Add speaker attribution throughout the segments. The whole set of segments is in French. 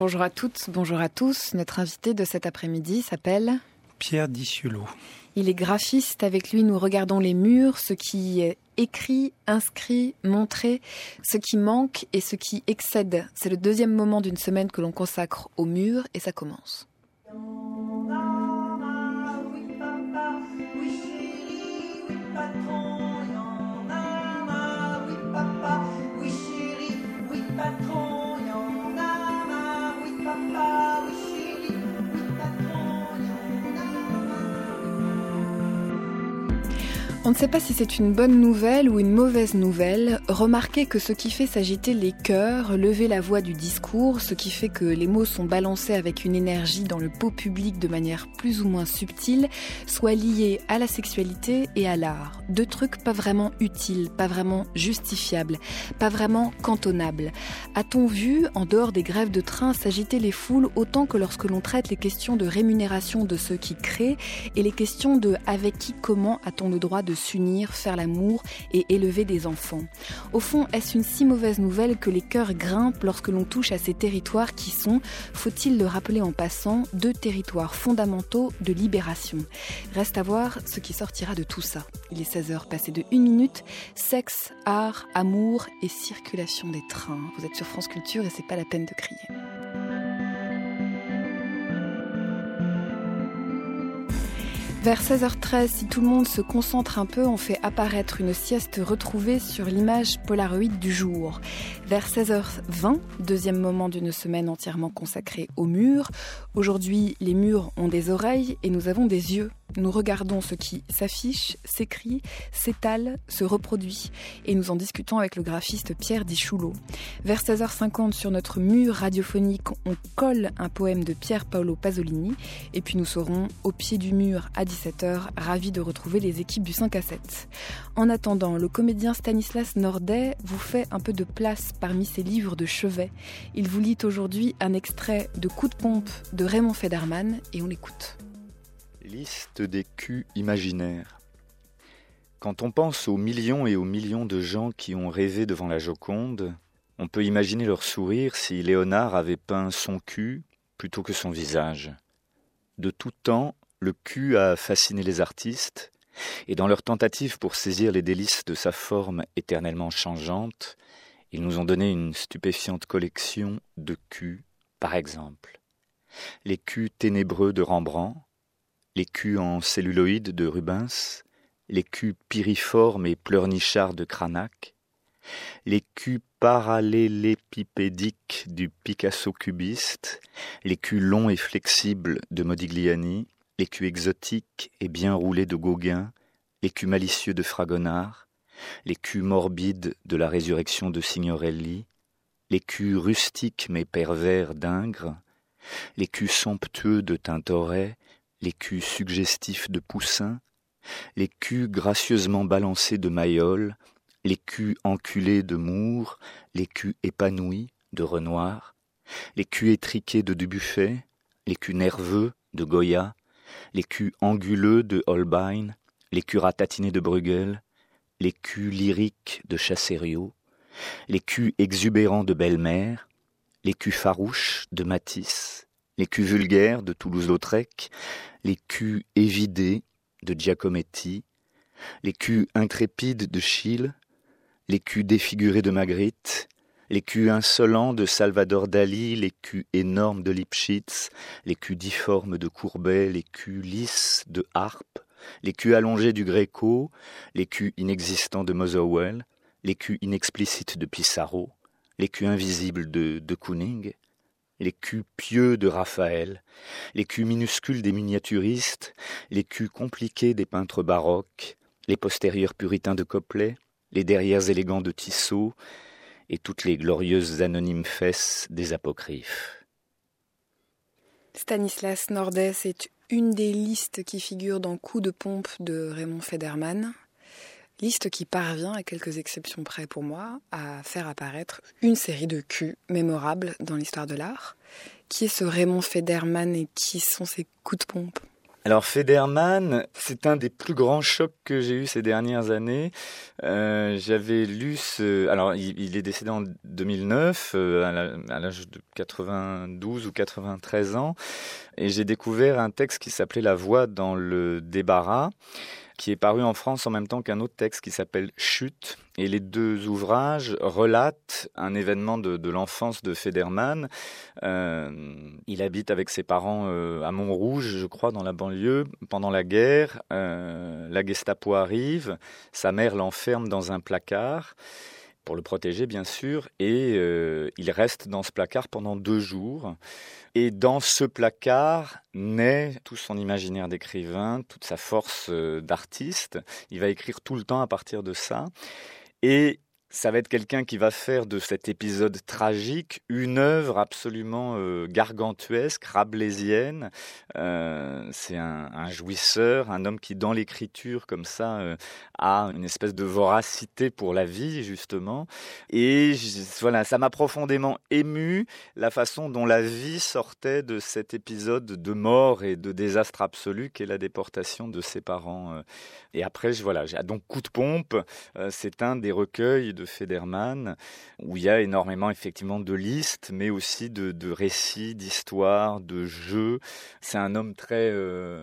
Speaker 1: Bonjour à toutes, bonjour à tous. Notre invité de cet après-midi s'appelle
Speaker 2: Pierre Disciulot.
Speaker 1: Il est graphiste. Avec lui, nous regardons les murs, ce qui est écrit, inscrit, montré, ce qui manque et ce qui excède. C'est le deuxième moment d'une semaine que l'on consacre aux murs et ça commence. On ne sait pas si c'est une bonne nouvelle ou une mauvaise nouvelle. Remarquez que ce qui fait s'agiter les cœurs, lever la voix du discours, ce qui fait que les mots sont balancés avec une énergie dans le pot public de manière plus ou moins subtile, soit lié à la sexualité et à l'art. Deux trucs pas vraiment utiles, pas vraiment justifiables, pas vraiment cantonnables. A-t-on vu, en dehors des grèves de train, s'agiter les foules autant que lorsque l'on traite les questions de rémunération de ceux qui créent et les questions de avec qui, comment a-t-on le droit de s'unir, faire l'amour et élever des enfants. Au fond, est-ce une si mauvaise nouvelle que les cœurs grimpent lorsque l'on touche à ces territoires qui sont, faut-il le rappeler en passant, deux territoires fondamentaux de libération. Reste à voir ce qui sortira de tout ça. Il est 16h passé de 1 minute. Sexe, art, amour et circulation des trains. Vous êtes sur France Culture et c'est pas la peine de crier. Vers 16h13, si tout le monde se concentre un peu, on fait apparaître une sieste retrouvée sur l'image Polaroid du jour. Vers 16h20, deuxième moment d'une semaine entièrement consacrée aux murs. Aujourd'hui, les murs ont des oreilles et nous avons des yeux. Nous regardons ce qui s'affiche, s'écrit, s'étale, se reproduit. Et nous en discutons avec le graphiste Pierre Disciulot. Vers 16h50, sur notre mur radiophonique, on colle un poème de Pier Paolo Pasolini. Et puis nous serons au pied du mur à 17h, ravis de retrouver les équipes du 5 à 7. En attendant, le comédien Stanislas Nordet vous fait un peu de place parmi ses livres de chevet. Il vous lit aujourd'hui un extrait de Coup de pompe de Raymond Federman et on l'écoute.
Speaker 3: Liste des culs imaginaires. Quand on pense aux millions et aux millions de gens qui ont rêvé devant la Joconde, on peut imaginer leur sourire si Léonard avait peint son cul plutôt que son visage. De tout temps, le cul a fasciné les artistes, et dans leur tentative pour saisir les délices de sa forme éternellement changeante, ils nous ont donné une stupéfiante collection de culs, par exemple. Les culs ténébreux de Rembrandt, les culs en celluloïd de Rubens, les culs piriformes et pleurnichards de Cranach, les culs parallélépipédiques du Picasso cubiste, les culs longs et flexibles de Modigliani, les culs exotiques et bien roulés de Gauguin, les culs malicieux de Fragonard, les culs morbides de la résurrection de Signorelli, les culs rustiques mais pervers d'Ingres, les culs somptueux de Tintoret, les culs suggestifs de Poussin, les culs gracieusement balancés de Mayol, les culs enculés de Moore, les culs épanouis de Renoir, les culs étriqués de Dubuffet, les culs nerveux de Goya, les culs anguleux de Holbein, les culs ratatinés de Bruegel, les culs lyriques de Chassériau, les culs exubérants de Bellemare, les culs farouches de Matisse, les culs vulgaires de Toulouse-Lautrec, les culs évidés de Giacometti, les culs intrépides de Schiele, les culs défigurés de Magritte, les culs insolents de Salvador Dali, les culs énormes de Lipschitz, les culs difformes de Courbet, les culs lisses de Harpe, les culs allongés du Gréco, les culs inexistants de Motherwell, les culs inexplicites de Pissarro, les culs invisibles de Kooning, les culs pieux de Raphaël, les culs minuscules des miniaturistes, les culs compliqués des peintres baroques, les postérieurs puritains de Copley, les derrières élégants de Tissot et toutes les glorieuses anonymes fesses des apocryphes.
Speaker 1: Stanislas Nordet, c'est une des listes qui figure dans Coup de pompe de Raymond Federman. Liste qui parvient, à quelques exceptions près pour moi, à faire apparaître une série de culs mémorables dans l'histoire de l'art. Qui est ce Raymond Federman et qui sont ses coups de pompe ?
Speaker 3: Alors Federman, c'est un des plus grands chocs que j'ai eu ces dernières années. J'avais lu alors il est décédé en 2009 à l'âge de 92 ou 93 ans, et j'ai découvert un texte qui s'appelait La Voix dans le débarras, qui est paru en France en même temps qu'un autre texte qui s'appelle Chute. Et les deux ouvrages relatent un événement de l'enfance de Federman. Il habite avec ses parents à Montrouge, je crois, dans la banlieue. Pendant la guerre, la Gestapo arrive, sa mère l'enferme dans un placard, pour le protéger bien sûr, et il reste dans ce placard pendant 2 jours. Et dans ce placard naît tout son imaginaire d'écrivain, toute sa force d'artiste. Il va écrire tout le temps à partir de ça. Et ça va être quelqu'un qui va faire de cet épisode tragique une œuvre absolument gargantuesque, rabelaisienne. C'est un jouisseur, un homme qui, dans l'écriture, comme ça, a une espèce de voracité pour la vie, justement. Et voilà, ça m'a profondément ému, la façon dont la vie sortait de cet épisode de mort et de désastre absolu qu'est la déportation de ses parents. Et après, donc Coup de pompe, c'est un des recueils de Federman, où il y a énormément effectivement de listes, mais aussi de récits, d'histoires, de jeux. C'est un homme très,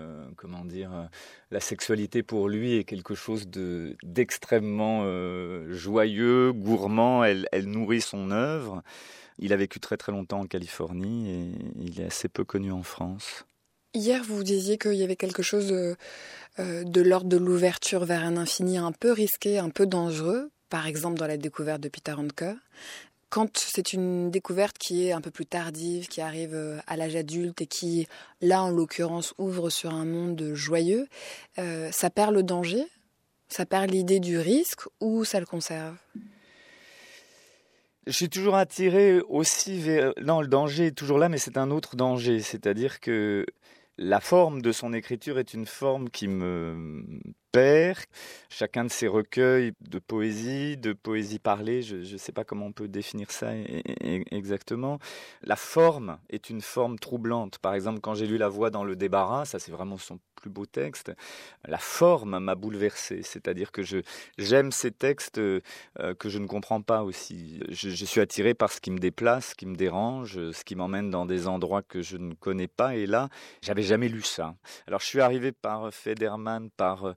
Speaker 3: la sexualité pour lui est quelque chose d'extrêmement joyeux, gourmand, elle nourrit son œuvre. Il a vécu très très longtemps en Californie et il est assez peu connu en France.
Speaker 1: Hier, vous disiez qu'il y avait quelque chose de l'ordre de l'ouverture vers un infini un peu risqué, un peu dangereux, par exemple dans la découverte de Peter Handke. Quand c'est une découverte qui est un peu plus tardive, qui arrive à l'âge adulte et qui, là en l'occurrence, ouvre sur un monde joyeux, ça perd le danger ? Ça perd l'idée du risque ou ça le conserve ?
Speaker 3: Je suis toujours attiré aussi vers... Non, le danger est toujours là, mais c'est un autre danger. C'est-à-dire que la forme de son écriture est une forme qui me perd. Chacun de ses recueils de poésie parlée, je ne sais pas comment on peut définir ça exactement. La forme est une forme troublante. Par exemple, quand j'ai lu La Voix dans le débarras, ça c'est vraiment son plus beau texte, la forme m'a bouleversé. C'est-à-dire que j'aime ces textes que je ne comprends pas aussi. Je suis attiré par ce qui me déplace, ce qui me dérange, ce qui m'emmène dans des endroits que je ne connais pas. Et là, j'avais jamais lu ça. Alors je suis arrivé par Federman, par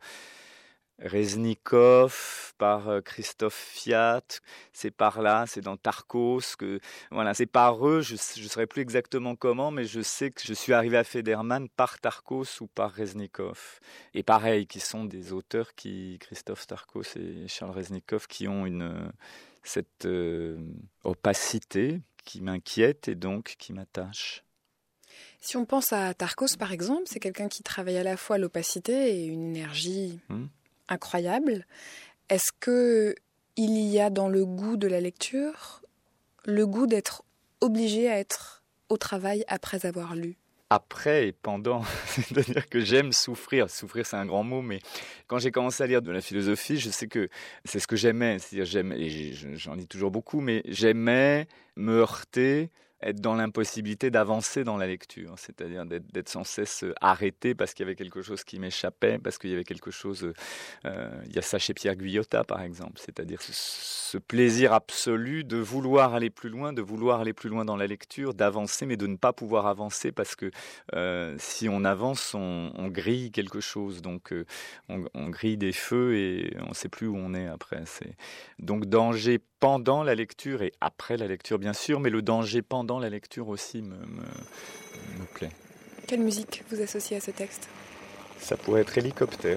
Speaker 3: Reznikov, par Christophe Fiat, c'est par là, c'est dans Tarkos, c'est par eux, je ne saurais plus exactement comment, mais je sais que je suis arrivé à Federman par Tarkos ou par Reznikov. Et pareil, qui sont des auteurs Christophe Tarkos et Charles Reznikov, qui ont cette opacité qui m'inquiète et donc qui m'attache.
Speaker 1: Si on pense à Tarkos, par exemple, c'est quelqu'un qui travaille à la fois l'opacité et une énergie incroyable. Est-ce qu'il y a dans le goût de la lecture le goût d'être obligé à être au travail après avoir lu ?
Speaker 3: Après et pendant, c'est-à-dire que j'aime souffrir. Souffrir, c'est un grand mot, mais quand j'ai commencé à lire de la philosophie, je sais que c'est ce que j'aimais. C'est-à-dire j'en lis toujours beaucoup, mais j'aimais me heurter, être dans l'impossibilité d'avancer dans la lecture, c'est-à-dire d'être sans cesse arrêté parce qu'il y avait quelque chose qui m'échappait, parce qu'il y avait quelque chose... il y a ça chez Pierre Guyotat, par exemple, c'est-à-dire ce plaisir absolu de vouloir aller plus loin dans la lecture, d'avancer, mais de ne pas pouvoir avancer parce que si on avance, on grille quelque chose, donc on grille des feux et on ne sait plus où on est après. Donc danger pendant la lecture et après la lecture, bien sûr, mais le danger pendant la lecture aussi me plaît.
Speaker 1: Quelle musique vous associez à ce texte ?
Speaker 3: Ça pourrait être Hélicoptère.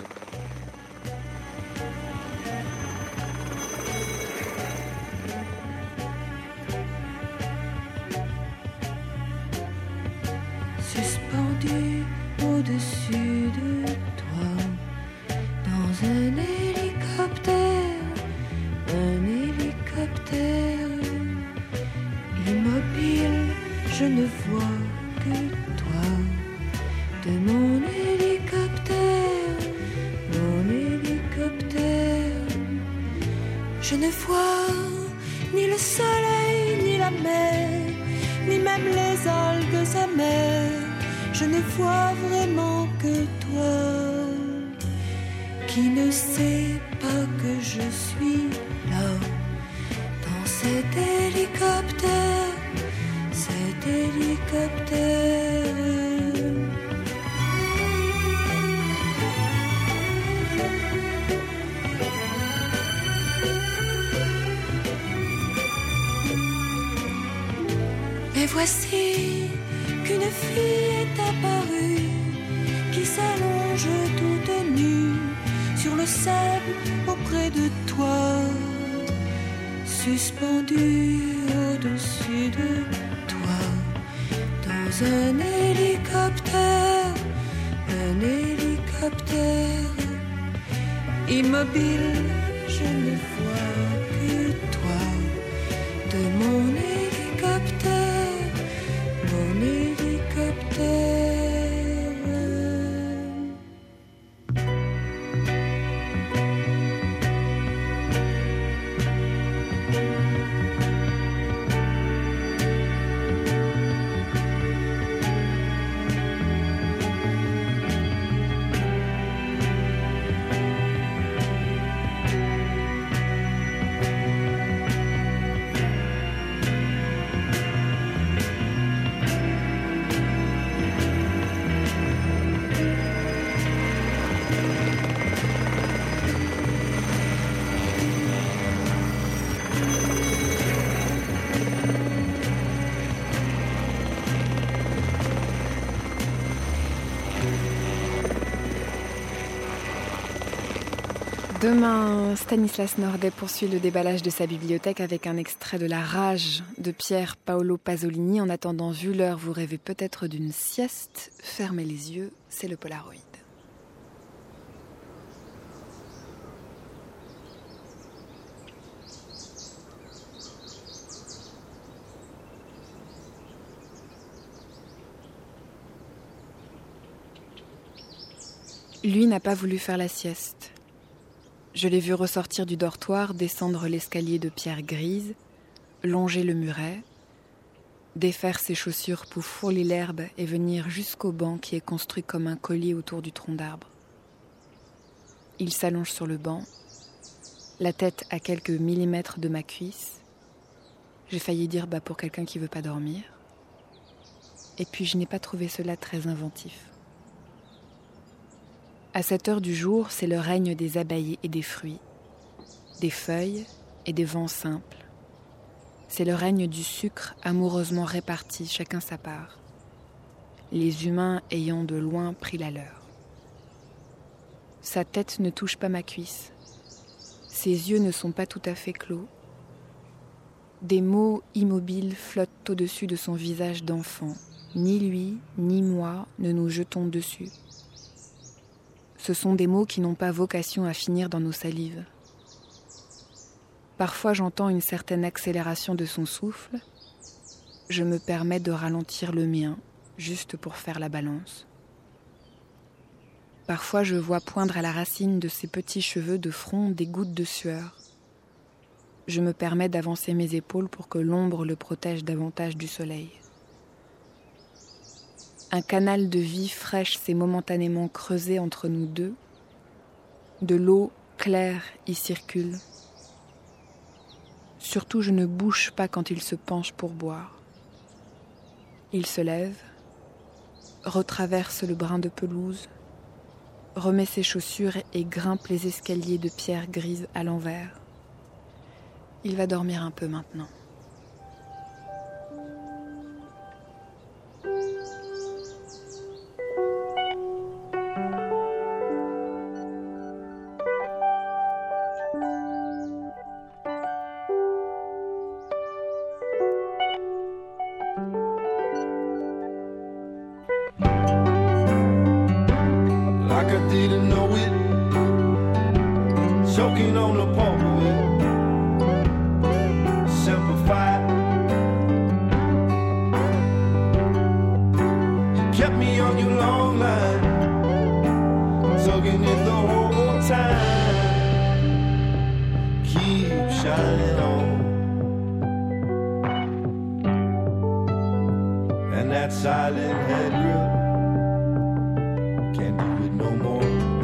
Speaker 2: Suspendu au-dessus de toi, dans un hélicoptère, immobile, je ne vois que toi. De mon hélicoptère, je ne vois ni le soleil, ni la mer, ni même les algues amères. je ne vois vraiment que toi, qui ne sais pas que je suis là, dans cet hélicoptère, cet hélicoptère. Et voici qu'une fille est apparue, qui s'allonge toute nue sur le sable auprès de toi, suspendue au-dessus de toi, dans un hélicoptère, immobile, je ne vois que toi, de mon hélicoptère, mon hélicoptère.
Speaker 1: Demain, Stanislas Nordet poursuit le déballage de sa bibliothèque avec un extrait de La Rage de Pier Paolo Pasolini. En attendant, vu l'heure, vous rêvez peut-être d'une sieste. Fermez les yeux, c'est le Polaroid. Lui n'a pas voulu faire la sieste. Je l'ai vu ressortir du dortoir, descendre l'escalier de pierre grise, longer le muret, défaire ses chaussures pour fouler l'herbe et venir jusqu'au banc qui est construit comme un collier autour du tronc d'arbre. Il s'allonge sur le banc, la tête à quelques millimètres de ma cuisse. J'ai failli dire pour quelqu'un qui veut pas dormir. Et puis je n'ai pas trouvé cela très inventif. À cette heure du jour, c'est le règne des abeilles et des fruits, des feuilles et des vents simples. C'est le règne du sucre amoureusement réparti, chacun sa part, les humains ayant de loin pris la leur. Sa tête ne touche pas ma cuisse, ses yeux ne sont pas tout à fait clos. Des mots immobiles flottent au-dessus de son visage d'enfant. Ni lui, ni moi ne nous jetons dessus. Ce sont des mots qui n'ont pas vocation à finir dans nos salives. Parfois j'entends une certaine accélération de son souffle. Je me permets de ralentir le mien, juste pour faire la balance. Parfois je vois poindre à la racine de ses petits cheveux de front des gouttes de sueur. Je me permets d'avancer mes épaules pour que l'ombre le protège davantage du soleil. Un canal de vie fraîche s'est momentanément creusé entre nous deux. De l'eau claire y circule. Surtout, je ne bouge pas quand il se penche pour boire. Il se lève, retraverse le brin de pelouse, remet ses chaussures et grimpe les escaliers de pierre grise à l'envers. Il va dormir un peu maintenant.
Speaker 4: Didn't know it, choking on the pulp of it, simplified. You kept me on your long line, tugging it the whole time. Keep shining on, and that silent head grip can't do it no more.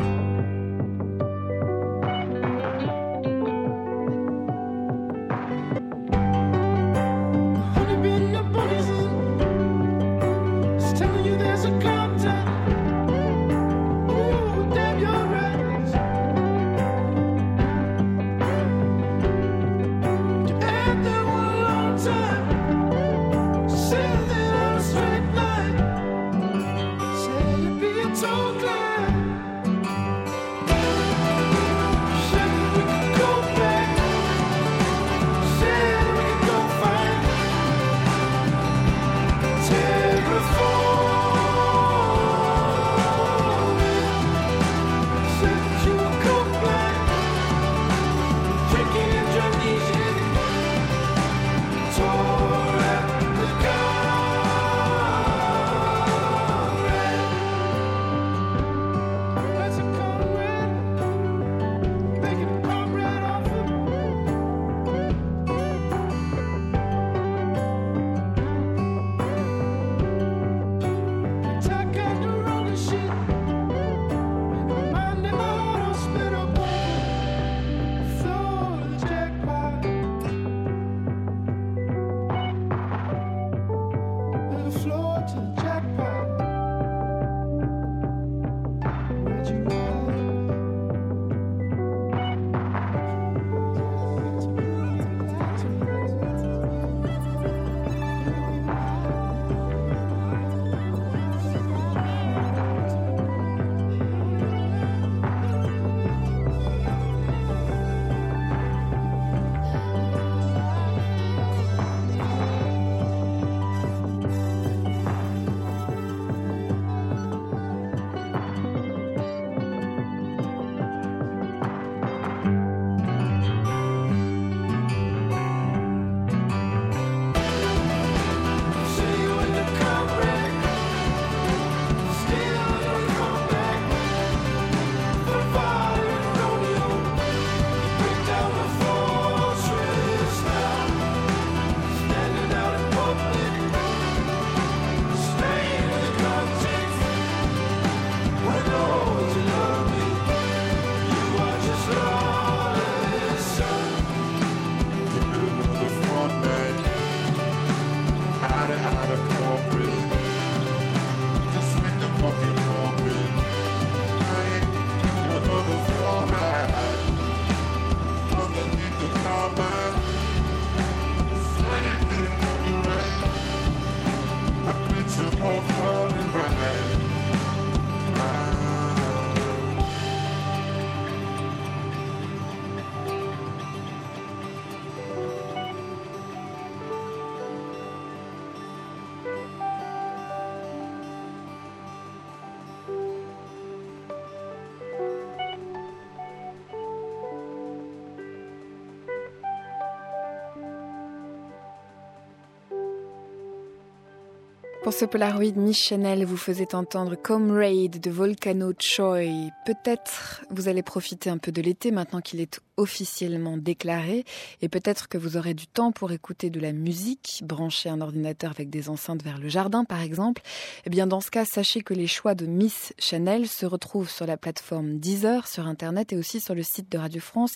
Speaker 1: Pour ce Polaroid, Miss Chanel vous faisait entendre Comrade de Volcano Choi. Peut-être vous allez profiter un peu de l'été maintenant qu'il est officiellement déclaré et peut-être que vous aurez du temps pour écouter de la musique, brancher un ordinateur avec des enceintes vers le jardin par exemple. Eh bien dans ce cas, sachez que les choix de Miss Chanel se retrouvent sur la plateforme Deezer, sur internet et aussi sur le site de Radio France,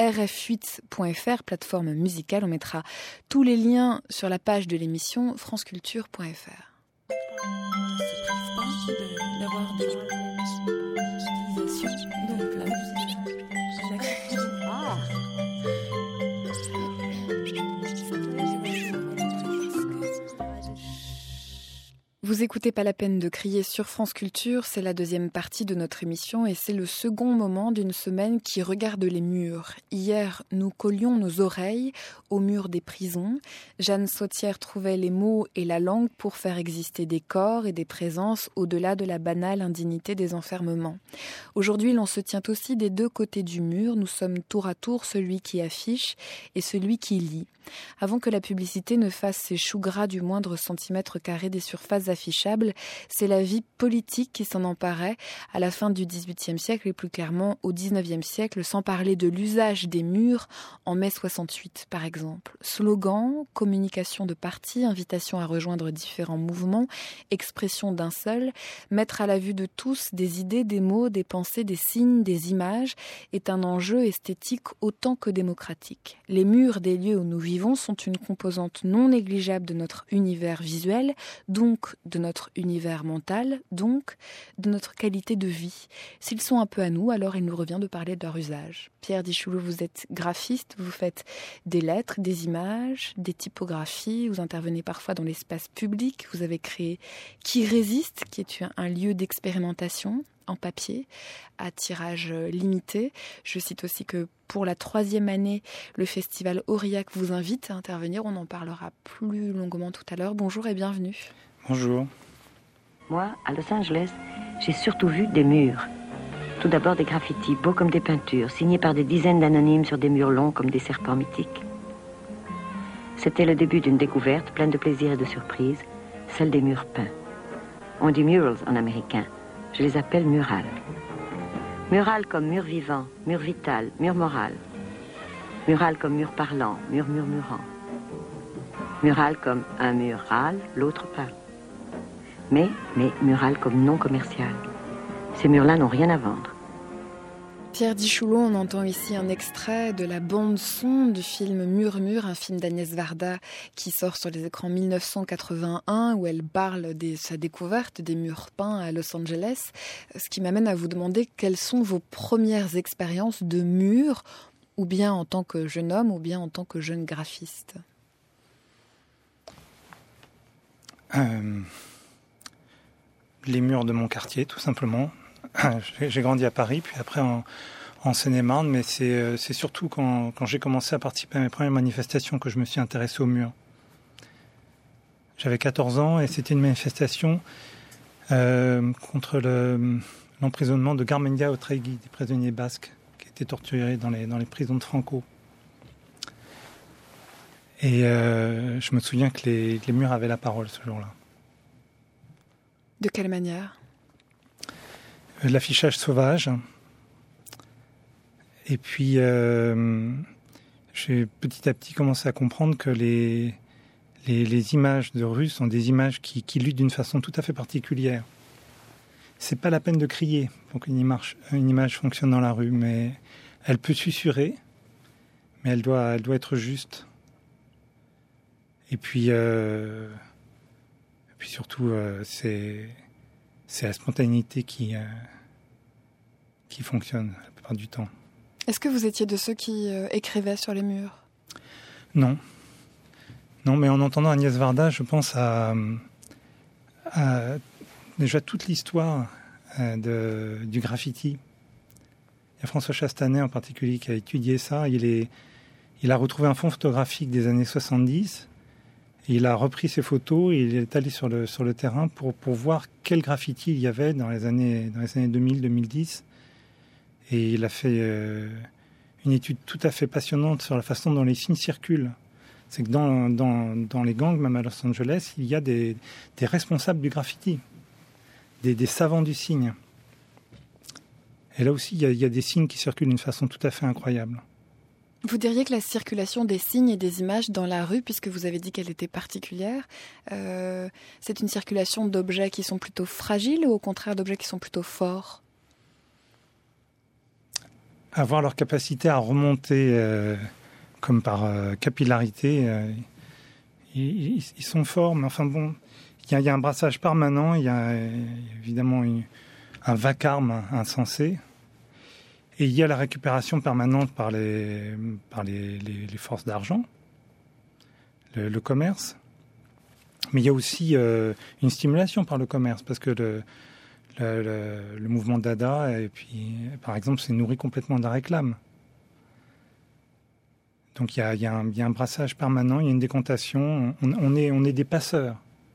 Speaker 1: rf8.fr, plateforme musicale. On mettra tous les liens sur la page de l'émission franceculture.fr.
Speaker 2: D'avoir des utilisations de la musique.
Speaker 1: Vous écoutez Pas la peine de crier sur France Culture, c'est la deuxième partie de notre émission et c'est le second moment d'une semaine qui regarde les murs. Hier, nous collions nos oreilles aux murs des prisons. Jeanne Sautière trouvait les mots et la langue pour faire exister des corps et des présences au-delà de la banale indignité des enfermements. Aujourd'hui, l'on se tient aussi des deux côtés du mur. Nous sommes tour à tour celui qui affiche et celui qui lit. Avant que la publicité ne fasse ses choux gras du moindre centimètre carré des surfaces affichées, inaffichable, c'est la vie politique qui s'en emparait à la fin du XVIIIe siècle et plus clairement au XIXe siècle, sans parler de l'usage des murs en mai 68 par exemple. Slogans, communication de partis, invitation à rejoindre différents mouvements, expression d'un seul, mettre à la vue de tous des idées, des mots, des pensées, des signes, des images est un enjeu esthétique autant que démocratique. Les murs des lieux où nous vivons sont une composante non négligeable de notre univers visuel, donc de notre univers mental, donc de notre qualité de vie. S'ils sont un peu à nous, alors il nous revient de parler de leur usage. Pierre Dichoulou, vous êtes graphiste, vous faites des lettres, des images, des typographies, vous intervenez parfois dans l'espace public, vous avez créé Qui résiste, qui est un lieu d'expérimentation en papier, à tirage limité. Je cite aussi que pour la 3e année, le festival Aurillac vous invite à intervenir. On en parlera plus longuement tout à l'heure. Bonjour et bienvenue.
Speaker 5: Bonjour.
Speaker 6: Moi, à Los Angeles, j'ai surtout vu des murs. Tout d'abord des graffitis, beaux comme des peintures, signés par des dizaines d'anonymes sur des murs longs comme des serpents mythiques. C'était le début d'une découverte pleine de plaisir et de surprise, celle des murs peints. On dit murals en américain. Je les appelle murales. Mural comme mur vivant, mur vital, mur moral. Mural comme mur parlant, mur murmurant. Mural comme un mur râle, l'autre parle. Mais mural comme non commercial. Ces murs-là n'ont rien à vendre.
Speaker 1: Pierre Dichoulou, on entend ici un extrait de la bande-son du film Murmure, un film d'Agnès Varda qui sort sur les écrans 1981, où elle parle de sa découverte des murs peints à Los Angeles. Ce qui m'amène à vous demander quelles sont vos premières expériences de murs, ou bien en tant que jeune homme, ou bien en tant que jeune graphiste.
Speaker 5: Les murs de mon quartier, tout simplement. J'ai grandi à Paris, puis après en Seine-et-Marne, mais c'est surtout quand j'ai commencé à participer à mes premières manifestations que je me suis intéressé aux murs. J'avais 14 ans et c'était une manifestation contre l'emprisonnement de Garmendia Otregui, des prisonniers basques qui étaient torturés dans les prisons de Franco. Et je me souviens que les murs avaient la parole ce jour-là.
Speaker 1: De quelle manière ?
Speaker 5: L'affichage sauvage. Et puis, j'ai petit à petit commencé à comprendre que les images de rue sont des images qui luttent d'une façon tout à fait particulière. C'est pas la peine de crier pour qu'une image fonctionne dans la rue, mais elle peut susurrer, mais elle doit être juste. Et puis surtout, c'est la spontanéité qui fonctionne la plupart du temps.
Speaker 1: Est-ce que vous étiez de ceux qui écrivaient sur les murs ?
Speaker 5: Non, mais en entendant Agnès Varda, je pense à déjà toute l'histoire du graffiti. Il y a François Chastanet en particulier qui a étudié ça. Il a retrouvé un fond photographique des années 70. Il a repris ses photos et il est allé sur le terrain pour voir quel graffiti il y avait dans les années 2000-2010. Et il a fait une étude tout à fait passionnante sur la façon dont les signes circulent. C'est que dans les gangs, même à Los Angeles, il y a des responsables du graffiti, des savants du signe. Et là aussi, il y a des signes qui circulent d'une façon tout à fait incroyable.
Speaker 1: Vous diriez que la circulation des signes et des images dans la rue, puisque vous avez dit qu'elle était particulière, c'est une circulation d'objets qui sont plutôt fragiles ou au contraire d'objets qui sont plutôt forts ?
Speaker 5: Avoir leur capacité à remonter comme par capillarité, ils sont forts, mais enfin bon, il y a un brassage permanent, il y a évidemment un vacarme insensé. Et il y a la récupération permanente par les forces d'argent, le commerce. Mais il y a aussi une stimulation par le commerce, parce que le mouvement Dada, et puis, par exemple, s'est nourri complètement de la réclame. Donc il y a un brassage permanent, il y a une décantation. On est des passeurs.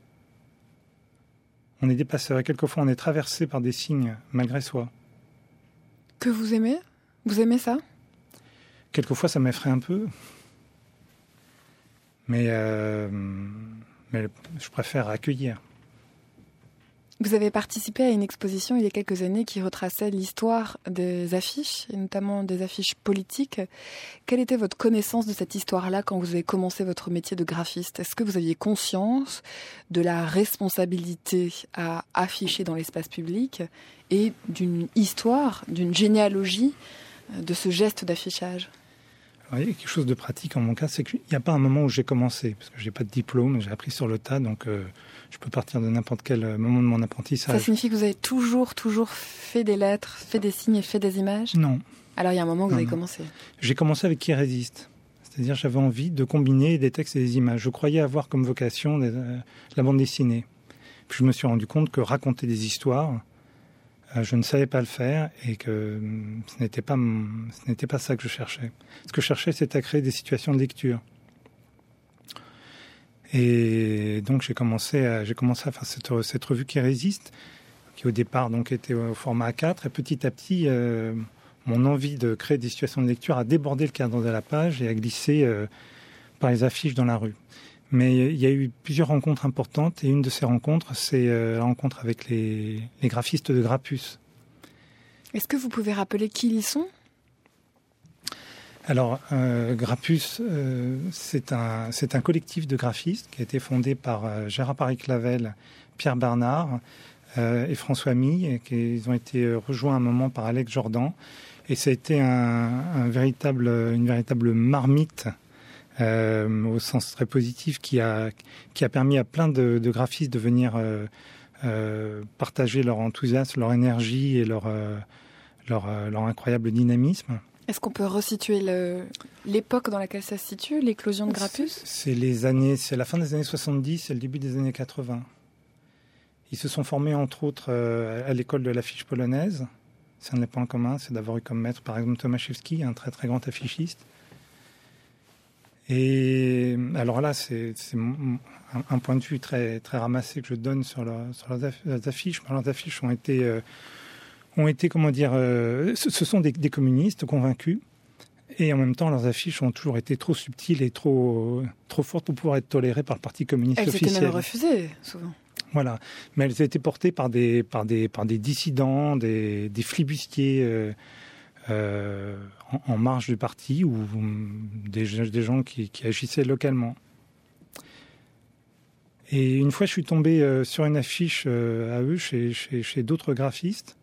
Speaker 5: On est des passeurs, et quelquefois on est traversé par des signes malgré soi.
Speaker 1: Que vous aimez ? Vous aimez ça ?
Speaker 5: Quelquefois, ça m'effraie un peu. Mais je préfère accueillir.
Speaker 1: Vous avez participé à une exposition il y a quelques années qui retraçait l'histoire des affiches, et notamment des affiches politiques. Quelle était votre connaissance de cette histoire-là quand vous avez commencé votre métier de graphiste ? Est-ce que vous aviez conscience de la responsabilité à afficher dans l'espace public et d'une histoire, d'une généalogie de ce geste d'affichage ?
Speaker 5: Alors, il y a quelque chose de pratique en mon cas, c'est qu'il n'y a pas un moment où j'ai commencé, parce que je n'ai pas de diplôme, j'ai appris sur le tas, donc je peux partir de n'importe quel moment de mon apprentissage.
Speaker 1: Ça signifie que vous avez toujours fait des lettres, fait des signes et fait des images ?
Speaker 5: Non.
Speaker 1: Alors il y a un moment où vous avez commencé.
Speaker 5: J'ai commencé avec Qui résiste. C'est-à-dire j'avais envie de combiner des textes et des images. Je croyais avoir comme vocation la bande dessinée. Puis je me suis rendu compte que raconter des histoires, je ne savais pas le faire et que ce n'était pas ça que je cherchais. Ce que je cherchais, c'était à créer des situations de lecture. Et donc j'ai commencé à faire cette revue Qui résiste, qui au départ donc était au format A4, et petit à petit mon envie de créer des situations de lecture a débordé le cadre de la page et a glissé par les affiches dans la rue. Mais il y a eu plusieurs rencontres importantes, et une de ces rencontres, c'est la rencontre avec les graphistes de Grappus.
Speaker 1: Est-ce que vous pouvez rappeler qui ils sont ?
Speaker 5: Alors, Grappus, c'est un collectif de graphistes qui a été fondé par Gérard Paris-Clavel, Pierre Bernard et François Mille, et qu'ils ont été rejoints à un moment par Alex Jordan. Et ça a été une véritable marmite, au sens très positif, qui a permis à plein de graphistes de venir partager leur enthousiasme, leur énergie et leur incroyable dynamisme.
Speaker 1: Est-ce qu'on peut resituer l'époque dans laquelle ça se situe, l'éclosion de Grappus ?
Speaker 5: C'est la fin des années 70 et le début des années 80. Ils se sont formés entre autres à l'école de l'affiche polonaise. C'est un des points communs, c'est d'avoir eu comme maître par exemple Tomaszewski, un très très grand affichiste. Et alors là, c'est un point de vue très très ramassé que je donne sur leurs affiches. Leurs affiches ont été, comment dire, ce sont des communistes convaincus, et en même temps leurs affiches ont toujours été trop subtiles et trop fortes pour pouvoir être tolérées par le Parti communiste officiel.
Speaker 1: Elles étaient même refusées, souvent.
Speaker 5: Voilà, mais elles étaient portées par des dissidents, des flibustiers en marge du parti, ou des gens qui agissaient localement. Et une fois, je suis tombé sur une affiche à eux, chez d'autres graphistes.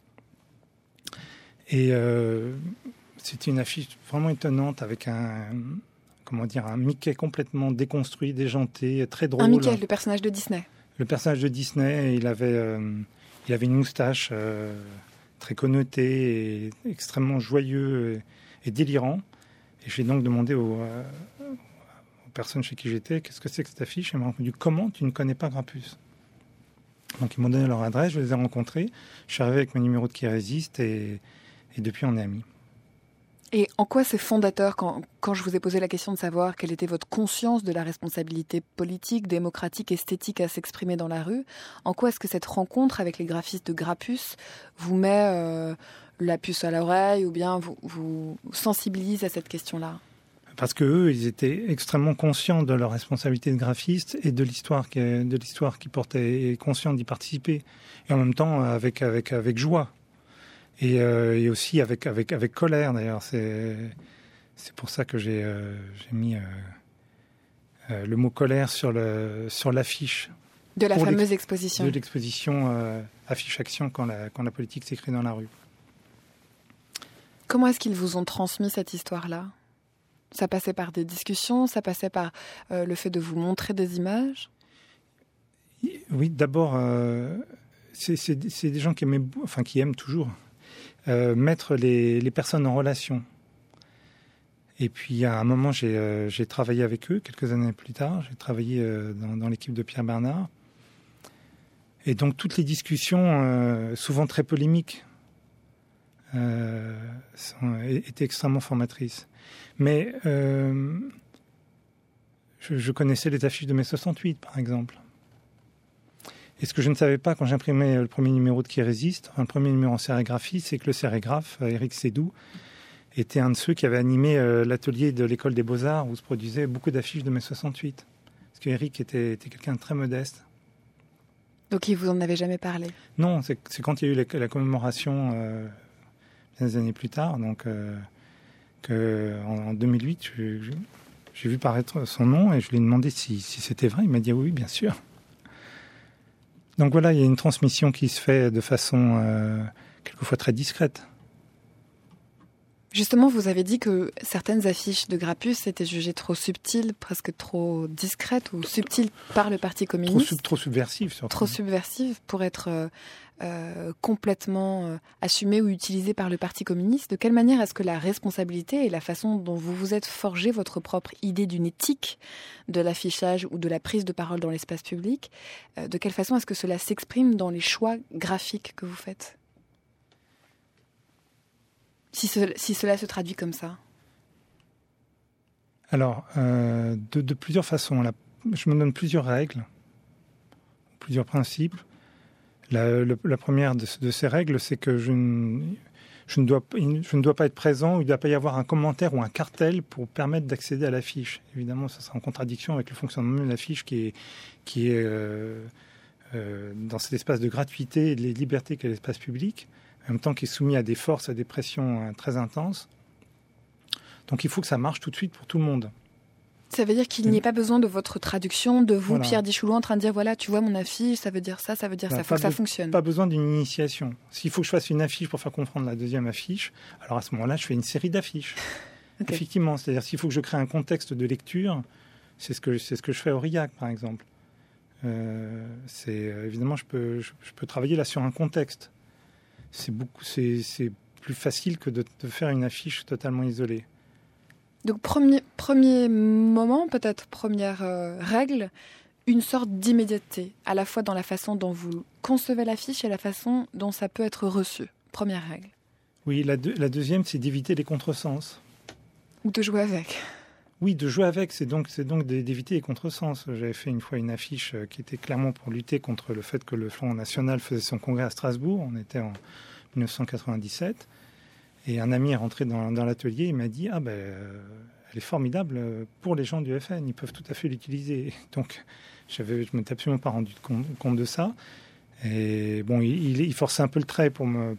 Speaker 5: Et c'était une affiche vraiment étonnante avec un Mickey complètement déconstruit, déjanté, très drôle.
Speaker 1: Un Mickey, le personnage de Disney.
Speaker 5: Le personnage de Disney, il avait une moustache très connotée et extrêmement joyeux et délirant. Et j'ai donc demandé aux personnes chez qui j'étais, qu'est-ce que c'est que cette affiche ? Et ils m'ont répondu, comment tu ne connais pas Grappus ? Donc ils m'ont donné leur adresse, je les ai rencontrés. Je suis arrivé avec mon numéro de Qui résiste, et depuis on est amis.
Speaker 1: Et en quoi c'est fondateur quand je vous ai posé la question de savoir quelle était votre conscience de la responsabilité politique, démocratique, esthétique à s'exprimer dans la rue, en quoi est-ce que cette rencontre avec les graphistes de Grappus vous met la puce à l'oreille, ou bien vous sensibilise à cette question-là ?
Speaker 5: Parce qu'eux, ils étaient extrêmement conscients de leur responsabilité de graphiste et de l'histoire qu'ils portaient, et conscients d'y participer. Et en même temps, avec joie. Et aussi avec colère, d'ailleurs. C'est pour ça que j'ai mis le mot colère sur l'affiche.
Speaker 1: De la fameuse exposition.
Speaker 5: De l'exposition Affiche Action, quand la politique s'écrit dans la rue.
Speaker 1: Comment est-ce qu'ils vous ont transmis cette histoire-là ? Ça passait par des discussions, ça passait par le fait de vous montrer des images ?
Speaker 5: Oui, d'abord, c'est des gens qui aiment toujours mettre les personnes en relation. Et puis, à un moment, j'ai travaillé avec eux, quelques années plus tard. J'ai travaillé dans l'équipe de Pierre Bernard. Et donc, toutes les discussions, souvent très polémiques, étaient extrêmement formatrices. Mais je connaissais les affiches de mai 68, par exemple. Et ce que je ne savais pas quand j'imprimais le premier numéro de Qui résiste, le premier numéro en sérigraphie, c'est que le sérigraphe, Éric Sédou, était un de ceux qui avait animé l'atelier de l'École des Beaux-Arts, où se produisaient beaucoup d'affiches de mai 68. Parce qu'Éric était quelqu'un de très modeste.
Speaker 1: Donc il vous en avait jamais parlé?
Speaker 5: Non, c'est quand il y a eu la commémoration des années plus tard, donc en 2008, j'ai vu paraître son nom et je lui ai demandé si c'était vrai. Il m'a dit oui, bien sûr. Donc voilà, il y a une transmission qui se fait de façon quelquefois très discrète.
Speaker 1: Justement, vous avez dit que certaines affiches de Grappus étaient jugées trop subtiles, presque trop discrètes ou subtiles par le Parti communiste.
Speaker 5: Trop subversives, surtout.
Speaker 1: Trop subversives pour être complètement assumées ou utilisées par le Parti communiste. De quelle manière est-ce que la responsabilité et la façon dont vous vous êtes forgé votre propre idée d'une éthique de l'affichage ou de la prise de parole dans l'espace public, de quelle façon est-ce que cela s'exprime dans les choix graphiques que vous faites ? Si cela se traduit comme ça?
Speaker 5: Alors, de plusieurs façons. Je me donne plusieurs règles, plusieurs principes. La première de ces règles, c'est que je ne dois pas être présent, ou il ne doit pas y avoir un commentaire ou un cartel pour permettre d'accéder à l'affiche. Évidemment, ça sera en contradiction avec le fonctionnement de l'affiche qui est dans cet espace de gratuité et de liberté qu'est l'espace public, en même temps qui est soumis à des forces, à des pressions très intenses. Donc il faut que ça marche tout de suite pour tout le monde.
Speaker 1: Ça veut dire qu'il n'y ait pas besoin de votre traduction, de vous,
Speaker 5: voilà.
Speaker 1: Pierre Dichoulou, en train de dire, voilà, tu vois mon affiche, ça veut dire ça, ça veut dire ça, il faut que ça fonctionne.
Speaker 5: Pas besoin d'une initiation. S'il faut que je fasse une affiche pour faire comprendre la deuxième affiche, alors à ce moment-là, je fais une série d'affiches. Okay. Effectivement, c'est-à-dire s'il faut que je crée un contexte de lecture, c'est ce que je fais à Aurillac, par exemple. Évidemment, je peux travailler là sur un contexte. C'est plus facile que de faire une affiche totalement isolée.
Speaker 1: Donc premier moment, peut-être première règle, une sorte d'immédiateté, à la fois dans la façon dont vous concevez l'affiche et la façon dont ça peut être reçu. Première règle.
Speaker 5: Oui, la deuxième, c'est d'éviter les contresens.
Speaker 1: Ou de jouer avec.
Speaker 5: Oui, de jouer avec, c'est donc d'éviter les contresens. J'avais fait une fois une affiche qui était clairement pour lutter contre le fait que le Front National faisait son congrès à Strasbourg. On était en 1997. Et un ami est rentré dans l'atelier et m'a dit « Ah elle est formidable pour les gens du FN, ils peuvent tout à fait l'utiliser. » Donc, je ne m'étais absolument pas rendu compte de ça. Et bon, il forçait un peu le trait pour me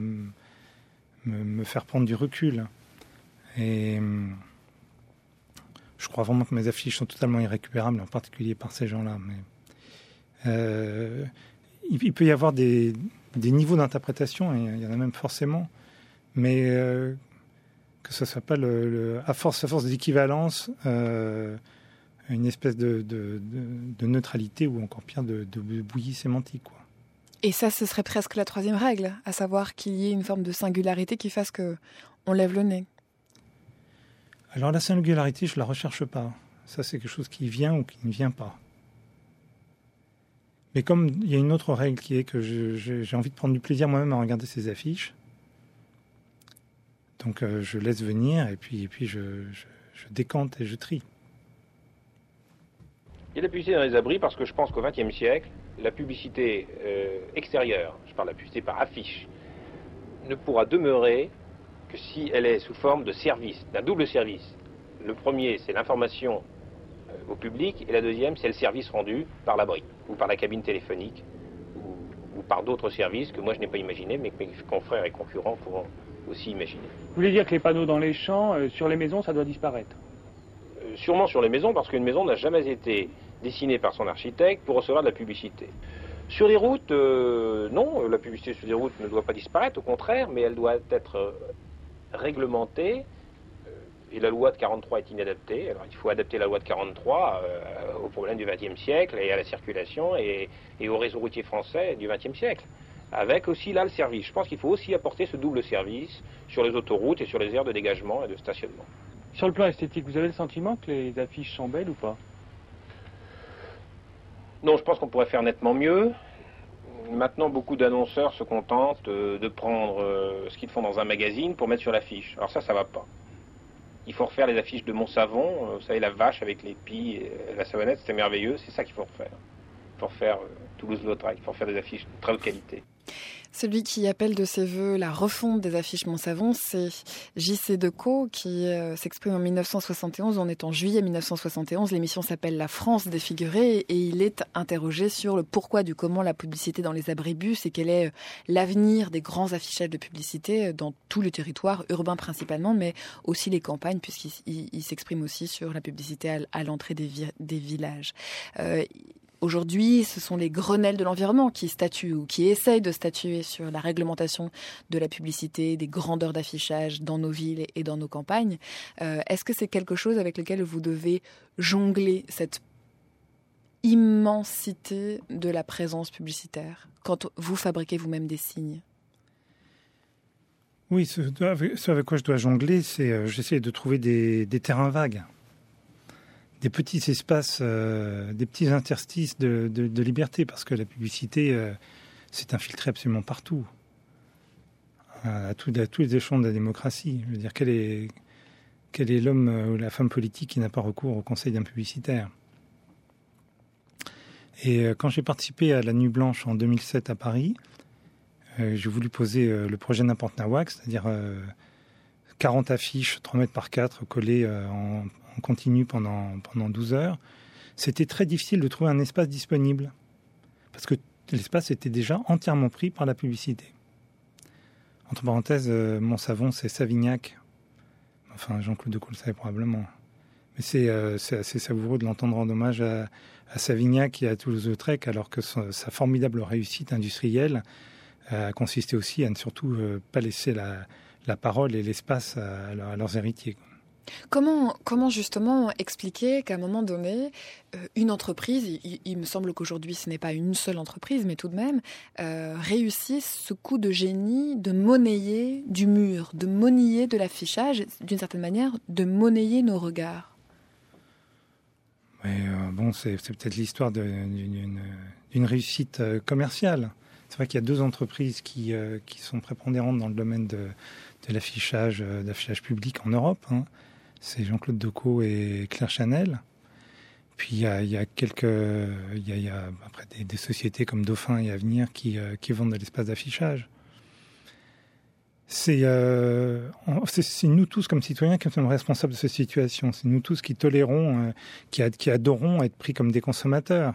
Speaker 5: faire prendre du recul. Et je crois vraiment que mes affiches sont totalement irrécupérables, en particulier par ces gens-là. Mais il peut y avoir des niveaux d'interprétation, et il y en a même forcément, mais que ce ne soit pas à force d'équivalence, une espèce de neutralité ou encore pire de bouillie sémantique, quoi.
Speaker 1: Et ça, ce serait presque la troisième règle, à savoir qu'il y ait une forme de singularité qui fasse qu'on lève le nez.
Speaker 5: Alors la singularité, je ne la recherche pas. Ça, c'est quelque chose qui vient ou qui ne vient pas. Mais comme il y a une autre règle qui est que j'ai envie de prendre du plaisir moi-même à regarder ces affiches, donc je laisse venir et puis je décante et je trie.
Speaker 7: Il y a de la publicité dans les abris parce que je pense qu'au XXe siècle, la publicité extérieure, je parle de la publicité par affiche, ne pourra demeurer que si elle est sous forme de service, d'un double service. Le premier, c'est l'information au public, et la deuxième, c'est le service rendu par l'abri, ou par la cabine téléphonique, ou par d'autres services que moi je n'ai pas imaginés, mais que mes confrères et concurrents pourront aussi imaginer.
Speaker 8: Vous voulez dire que les panneaux dans les champs, sur les maisons, ça doit disparaître?
Speaker 7: Sûrement sur les maisons, parce qu'une maison n'a jamais été dessinée par son architecte pour recevoir de la publicité. Sur les routes, non, la publicité sur les routes ne doit pas disparaître, au contraire, mais elle doit être réglementée, et la loi de 43 est inadaptée. Alors il faut adapter la loi de 43 aux problèmes du XXe siècle et à la circulation et au réseau routier français du XXe siècle, avec aussi là le service. Je pense qu'il faut aussi apporter ce double service sur les autoroutes et sur les aires de dégagement et de stationnement.
Speaker 8: Sur le plan esthétique, vous avez le sentiment que les affiches sont belles ou pas?
Speaker 7: Non, je pense qu'on pourrait faire nettement mieux. Maintenant, beaucoup d'annonceurs se contentent de prendre ce qu'ils font dans un magazine pour mettre sur l'affiche. Alors ça va pas. Il faut refaire les affiches de Montsavon, vous savez, la vache avec les pies et la savonnette, c'était merveilleux, c'est ça qu'il faut refaire. Il faut refaire Toulouse-Lautrec, il faut refaire des affiches de très haute qualité.
Speaker 1: Celui qui appelle de ses voeux la refonte des affiches Montsavon, c'est J.C. Decaux qui s'exprime en 1971. On est en juillet 1971. L'émission s'appelle La France défigurée et il est interrogé sur le pourquoi du comment la publicité dans les abribus et quel est l'avenir des grands affichages de publicité dans tout le territoire, urbain principalement, mais aussi les campagnes, puisqu'il s'exprime aussi sur la publicité à l'entrée des villages. Aujourd'hui, ce sont les Grenelles de l'environnement qui statuent ou qui essayent de statuer sur la réglementation de la publicité, des grandeurs d'affichage dans nos villes et dans nos campagnes. Est-ce que c'est quelque chose avec lequel vous devez jongler cette immensité de la présence publicitaire quand vous fabriquez vous-même des signes ?
Speaker 5: Oui, ce avec quoi je dois jongler, c'est j'essaie de trouver des terrains vagues. Des petits espaces, des petits interstices de liberté, parce que la publicité s'est infiltrée absolument partout, à tous les échelons de la démocratie. Je veux dire, quel est l'homme ou la femme politique qui n'a pas recours au conseil d'un publicitaire ? Et quand j'ai participé à la Nuit Blanche en 2007 à Paris, j'ai voulu poser le projet N'importe Nawak, c'est-à-dire 40 affiches, 3 mètres par 4, collées en continu pendant 12 heures. C'était très difficile de trouver un espace disponible parce que l'espace était déjà entièrement pris par la publicité. Entre parenthèses, Montsavon, c'est Savignac. Enfin, Jean-Claude Decaux le savait probablement. Mais c'est assez savoureux de l'entendre en hommage à Savignac et à Toulouse-Lautrec, alors que sa formidable réussite industrielle a consisté aussi à ne surtout pas laisser la parole et l'espace à leurs héritiers.
Speaker 1: Comment justement expliquer qu'à un moment donné, une entreprise, il me semble qu'aujourd'hui ce n'est pas une seule entreprise, mais tout de même, réussisse ce coup de génie de monnayer du mur, de monnayer de l'affichage, d'une certaine manière, de monnayer nos regards?
Speaker 5: Mais bon, c'est peut-être l'histoire d'une réussite commerciale. C'est vrai qu'il y a 2 entreprises qui sont prépondérantes dans le domaine de l'affichage public en Europe, hein. C'est Jean-Claude Decaux et Claire Chanel. Puis il y a après des sociétés comme Dauphin et Avenir qui vendent de l'espace d'affichage. C'est nous tous comme citoyens qui sommes responsables de cette situation. C'est nous tous qui tolérons, qui adorons être pris comme des consommateurs.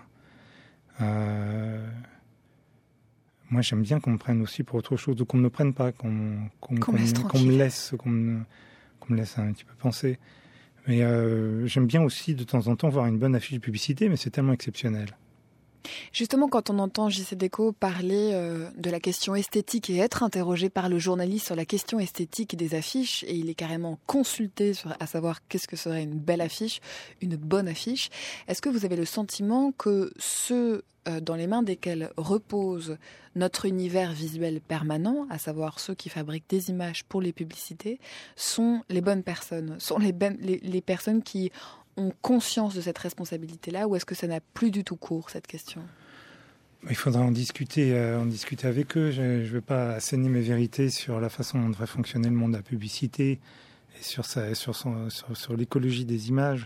Speaker 5: Moi, j'aime bien qu'on me prenne aussi pour autre chose, ou qu'on ne me prenne pas, qu'on me laisse un petit peu penser. Mais j'aime bien aussi de temps en temps voir une bonne affiche de publicité, mais c'est tellement exceptionnel.
Speaker 1: Justement, quand on entend J.C. Decaux parler de la question esthétique et être interrogé par le journaliste sur la question esthétique des affiches, et il est carrément consulté à savoir qu'est-ce que serait une belle affiche, une bonne affiche, est-ce que vous avez le sentiment que ceux dans les mains desquels repose notre univers visuel permanent, à savoir ceux qui fabriquent des images pour les publicités, sont les bonnes personnes, sont les personnes qui ont conscience de cette responsabilité-là, ou est-ce que ça n'a plus du tout cours, cette question ?
Speaker 5: Il faudra en discuter avec eux. Je ne vais pas asséner mes vérités sur la façon dont devrait fonctionner le monde de la publicité et sur l'écologie des images.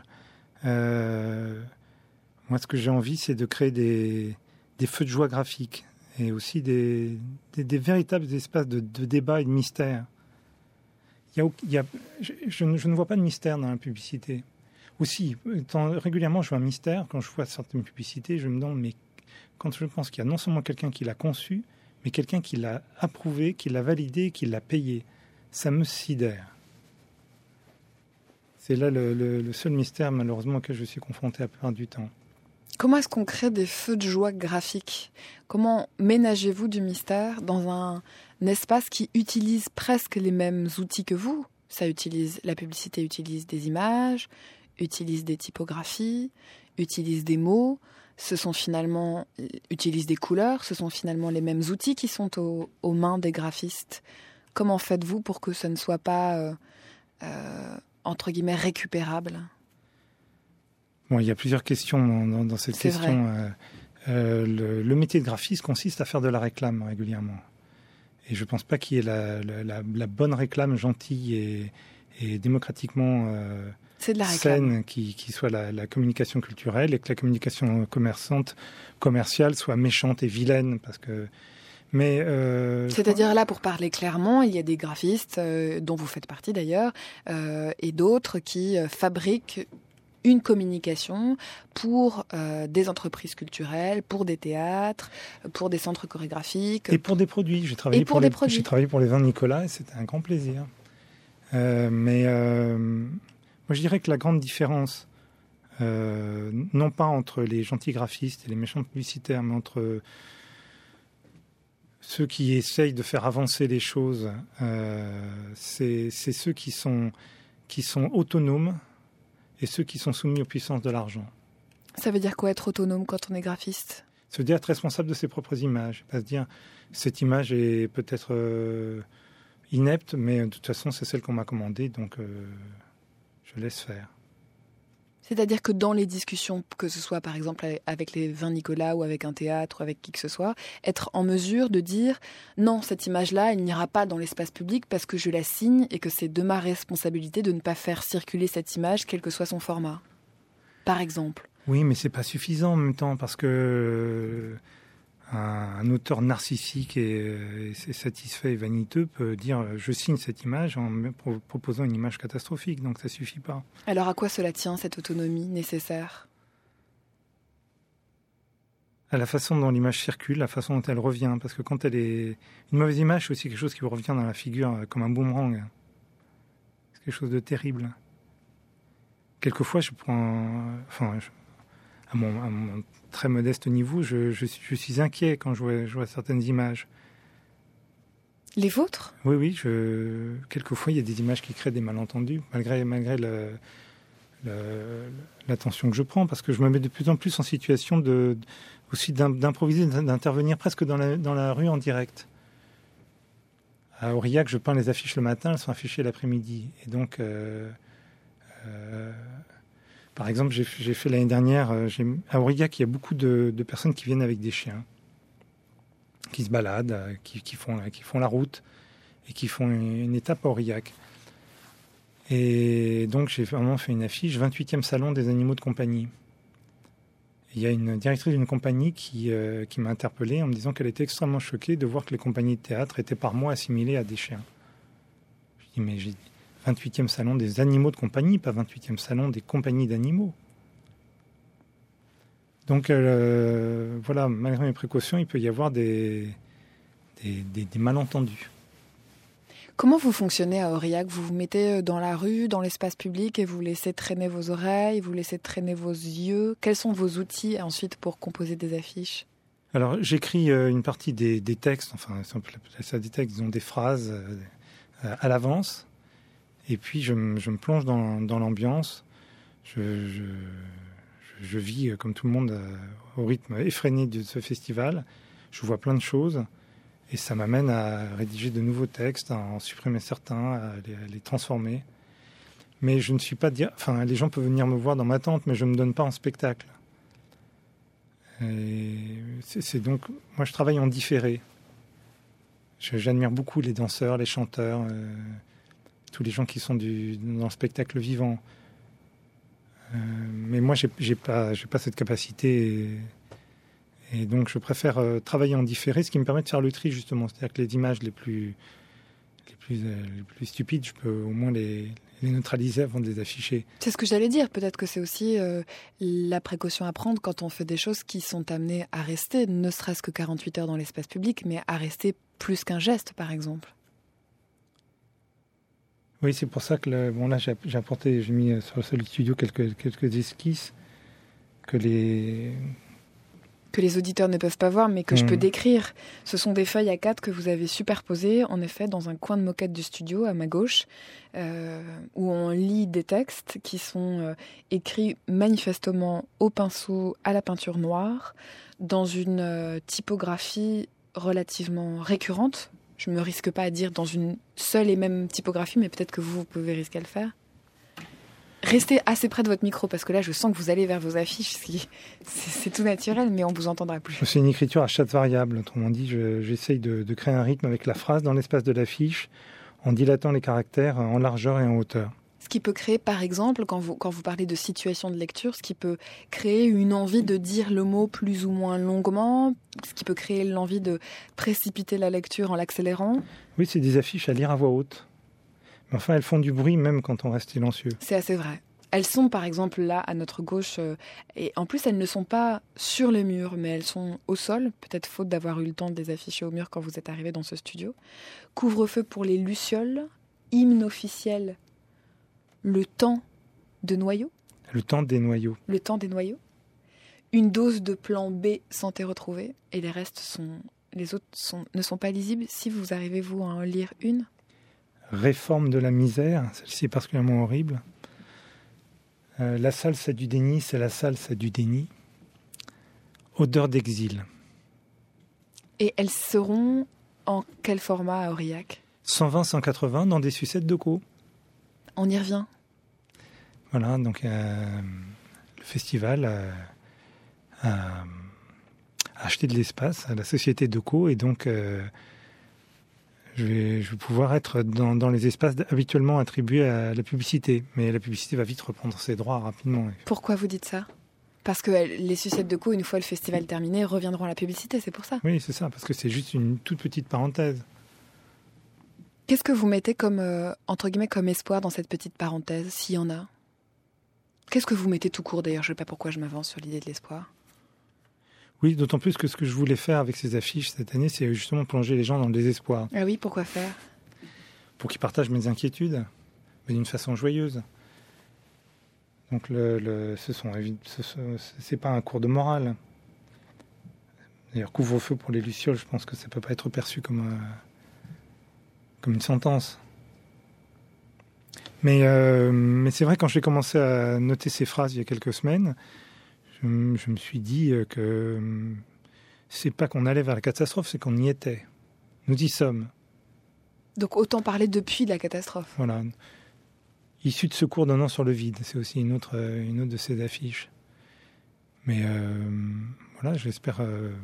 Speaker 5: Moi, ce que j'ai envie, c'est de créer des feux de joie graphiques et aussi des véritables espaces de débat et de mystère. Je ne vois pas de mystère dans la publicité. Aussi, régulièrement, je vois un mystère quand je vois certaines publicités. Je me demande, mais quand je pense qu'il y a non seulement quelqu'un qui l'a conçu, mais quelqu'un qui l'a approuvé, qui l'a validé, qui l'a payé, ça me sidère. C'est là le seul mystère, malheureusement, auquel je suis confronté la plupart du temps.
Speaker 1: Comment est-ce qu'on crée des feux de joie graphiques ? Comment ménagez-vous du mystère dans un espace qui utilise presque les mêmes outils que vous ? La publicité utilise des images, utilise des typographies, utilise des mots, utilise des couleurs, ce sont finalement les mêmes outils qui sont aux mains des graphistes. Comment faites-vous pour que ce ne soit pas, entre guillemets, récupérable ?
Speaker 5: Bon, il y a plusieurs questions dans cette question. Le métier de graphiste consiste à faire de la réclame régulièrement. Et je ne pense pas qu'il y ait la bonne réclame gentille et démocratiquement saine qui soit la communication culturelle, et que la communication commerciale soit méchante et vilaine, parce que Mais
Speaker 1: c'est-à-dire là, pour parler clairement, il y a des graphistes, dont vous faites partie d'ailleurs, et d'autres qui fabriquent une communication pour des entreprises culturelles, pour des théâtres, pour des centres chorégraphiques.
Speaker 5: Et pour des produits. J'ai travaillé pour les vins Nicolas et c'était un grand plaisir. Moi, je dirais que la grande différence, non pas entre les gentils graphistes et les méchants publicitaires, mais entre ceux qui essayent de faire avancer les choses, c'est ceux qui sont autonomes et ceux qui sont soumis aux puissances de l'argent.
Speaker 1: Ça veut dire quoi, être autonome quand on est graphiste ?
Speaker 5: Ça veut dire être responsable de ses propres images. Pas se dire, cette image est peut-être inepte, mais de toute façon, c'est celle qu'on m'a commandée, donc je laisse faire.
Speaker 1: C'est-à-dire que dans les discussions, que ce soit par exemple avec les vins Nicolas ou avec un théâtre ou avec qui que ce soit, être en mesure de dire non, cette image-là, elle n'ira pas dans l'espace public parce que je la signe et que c'est de ma responsabilité de ne pas faire circuler cette image, quel que soit son format, par exemple.
Speaker 5: Oui, mais c'est pas suffisant en même temps parce que un auteur narcissique et satisfait et vaniteux peut dire je signe cette image en me proposant une image catastrophique, donc ça suffit pas.
Speaker 1: Alors à quoi cela tient, cette autonomie nécessaire ?
Speaker 5: À la façon dont l'image circule, la façon dont elle revient, parce que quand elle est... Une mauvaise image, c'est aussi quelque chose qui vous revient dans la figure comme un boomerang. C'est quelque chose de terrible. Quelquefois, je prends... à mon très modeste niveau, je suis inquiet quand je vois certaines images.
Speaker 1: Les vôtres ?
Speaker 5: Oui. Quelquefois, il y a des images qui créent des malentendus, malgré l'attention que je prends, parce que je me mets de plus en plus en situation aussi d'improviser, d'intervenir presque dans la rue en direct. À Aurillac, je peins les affiches le matin, elles sont affichées l'après-midi. Et donc... par exemple, j'ai fait l'année dernière, à Aurillac, il y a beaucoup de personnes qui viennent avec des chiens, qui se baladent, qui font la route et qui font une étape à Aurillac. Et donc, j'ai vraiment fait une affiche, 28e salon des animaux de compagnie. Et il y a une directrice d'une compagnie qui m'a interpellé en me disant qu'elle était extrêmement choquée de voir que les compagnies de théâtre étaient par mois assimilées à des chiens. Je dis, mais 28e salon des animaux de compagnie, pas 28e salon des compagnies d'animaux. Donc voilà, malgré mes précautions, il peut y avoir des malentendus.
Speaker 1: Comment vous fonctionnez à Aurillac ? Vous vous mettez dans la rue, dans l'espace public et vous laissez traîner vos oreilles, vous laissez traîner vos yeux. Quels sont vos outils ensuite pour composer des affiches ?
Speaker 5: Alors j'écris une partie des textes, enfin ça des textes, disons des phrases à l'avance. Et puis, je me plonge dans l'ambiance. Je vis, comme tout le monde, au rythme effréné de ce festival. Je vois plein de choses. Et ça m'amène à rédiger de nouveaux textes, à en supprimer certains, à les transformer. Mais je ne suis pas... Enfin, les gens peuvent venir me voir dans ma tente, mais je ne me donne pas en spectacle. Et c'est donc... Moi, je travaille en différé. J'admire beaucoup les danseurs, les chanteurs... tous les gens qui sont dans le spectacle vivant. Mais moi, j'ai pas cette capacité. Et donc, je préfère travailler en différé, ce qui me permet de faire le tri, justement. C'est-à-dire que les images les plus stupides, je peux au moins les neutraliser avant de les afficher.
Speaker 1: C'est ce que j'allais dire. Peut-être que c'est aussi la précaution à prendre quand on fait des choses qui sont amenées à rester, ne serait-ce que 48 heures dans l'espace public, mais à rester plus qu'un geste, par exemple.
Speaker 5: Oui, c'est pour ça que là, j'ai mis sur le Solid Studio quelques esquisses que les
Speaker 1: auditeurs ne peuvent pas voir, mais que je peux décrire. Ce sont des feuilles A4 que vous avez superposées, en effet, dans un coin de moquette du studio, à ma gauche, où on lit des textes qui sont écrits manifestement au pinceau, à la peinture noire, dans une typographie relativement récurrente. Je ne me risque pas à dire dans une seule et même typographie, mais peut-être que vous pouvez risquer à le faire. Restez assez près de votre micro, parce que là, je sens que vous allez vers vos affiches. C'est tout naturel, mais on ne vous entendra plus.
Speaker 5: C'est une écriture à chaque variable. Autrement dit, j'essaye de créer un rythme avec la phrase dans l'espace de l'affiche, en dilatant les caractères en largeur et en hauteur.
Speaker 1: Ce qui peut créer, par exemple, quand vous parlez de situation de lecture, ce qui peut créer une envie de dire le mot plus ou moins longuement, ce qui peut créer l'envie de précipiter la lecture en l'accélérant.
Speaker 5: Oui, c'est des affiches à lire à voix haute. Mais enfin, elles font du bruit même quand on reste silencieux.
Speaker 1: C'est assez vrai. Elles sont, par exemple, là, à notre gauche, et en plus, elles ne sont pas sur le mur, mais elles sont au sol, peut-être faute d'avoir eu le temps de les afficher au mur quand vous êtes arrivé dans ce studio. Couvre-feu pour les lucioles, hymne officiel, le temps de noyaux.
Speaker 5: Le temps des noyaux.
Speaker 1: Le temps des noyaux. Une dose de plan B santé retrouvée, et les autres ne sont pas lisibles. Si vous arrivez, vous, à en lire une.
Speaker 5: Réforme de la misère, celle-ci est particulièrement horrible. La salse du déni, c'est la salse du déni. Odeur d'exil.
Speaker 1: Et elles seront en quel format à Aurillac ?
Speaker 5: 120-180 dans des sucettes de co.
Speaker 1: On y revient.
Speaker 5: Voilà, donc le festival a acheté de l'espace à la société de co, et donc je vais pouvoir être dans les espaces habituellement attribués à la publicité. Mais la publicité va vite reprendre ses droits rapidement.
Speaker 1: Pourquoi vous dites ça ? Parce que les sucettes de co, une fois le festival terminé, reviendront à la publicité, c'est pour ça ?
Speaker 5: Oui, c'est ça, parce que c'est juste une toute petite parenthèse.
Speaker 1: Qu'est-ce que vous mettez comme, entre guillemets, comme espoir dans cette petite parenthèse, s'il y en a ? Qu'est-ce que vous mettez tout court d'ailleurs ? Je ne sais pas pourquoi je m'avance sur l'idée de l'espoir.
Speaker 5: Oui, d'autant plus que ce que je voulais faire avec ces affiches cette année, c'est justement plonger les gens dans le désespoir.
Speaker 1: Ah oui, pourquoi faire ?
Speaker 5: Pour qu'ils partagent mes inquiétudes, mais d'une façon joyeuse. Donc c'est pas un cours de morale. D'ailleurs, couvre-feu pour les lucioles, je pense que ça peut pas être perçu comme une sentence. Mais c'est vrai, quand j'ai commencé à noter ces phrases il y a quelques semaines, je me suis dit que c'est pas qu'on allait vers la catastrophe, c'est qu'on y était. Nous y sommes.
Speaker 1: Donc autant parler depuis la catastrophe.
Speaker 5: Voilà. Issu de secours donnant sur le vide, c'est aussi une autre de ces affiches. Mais voilà, j'espère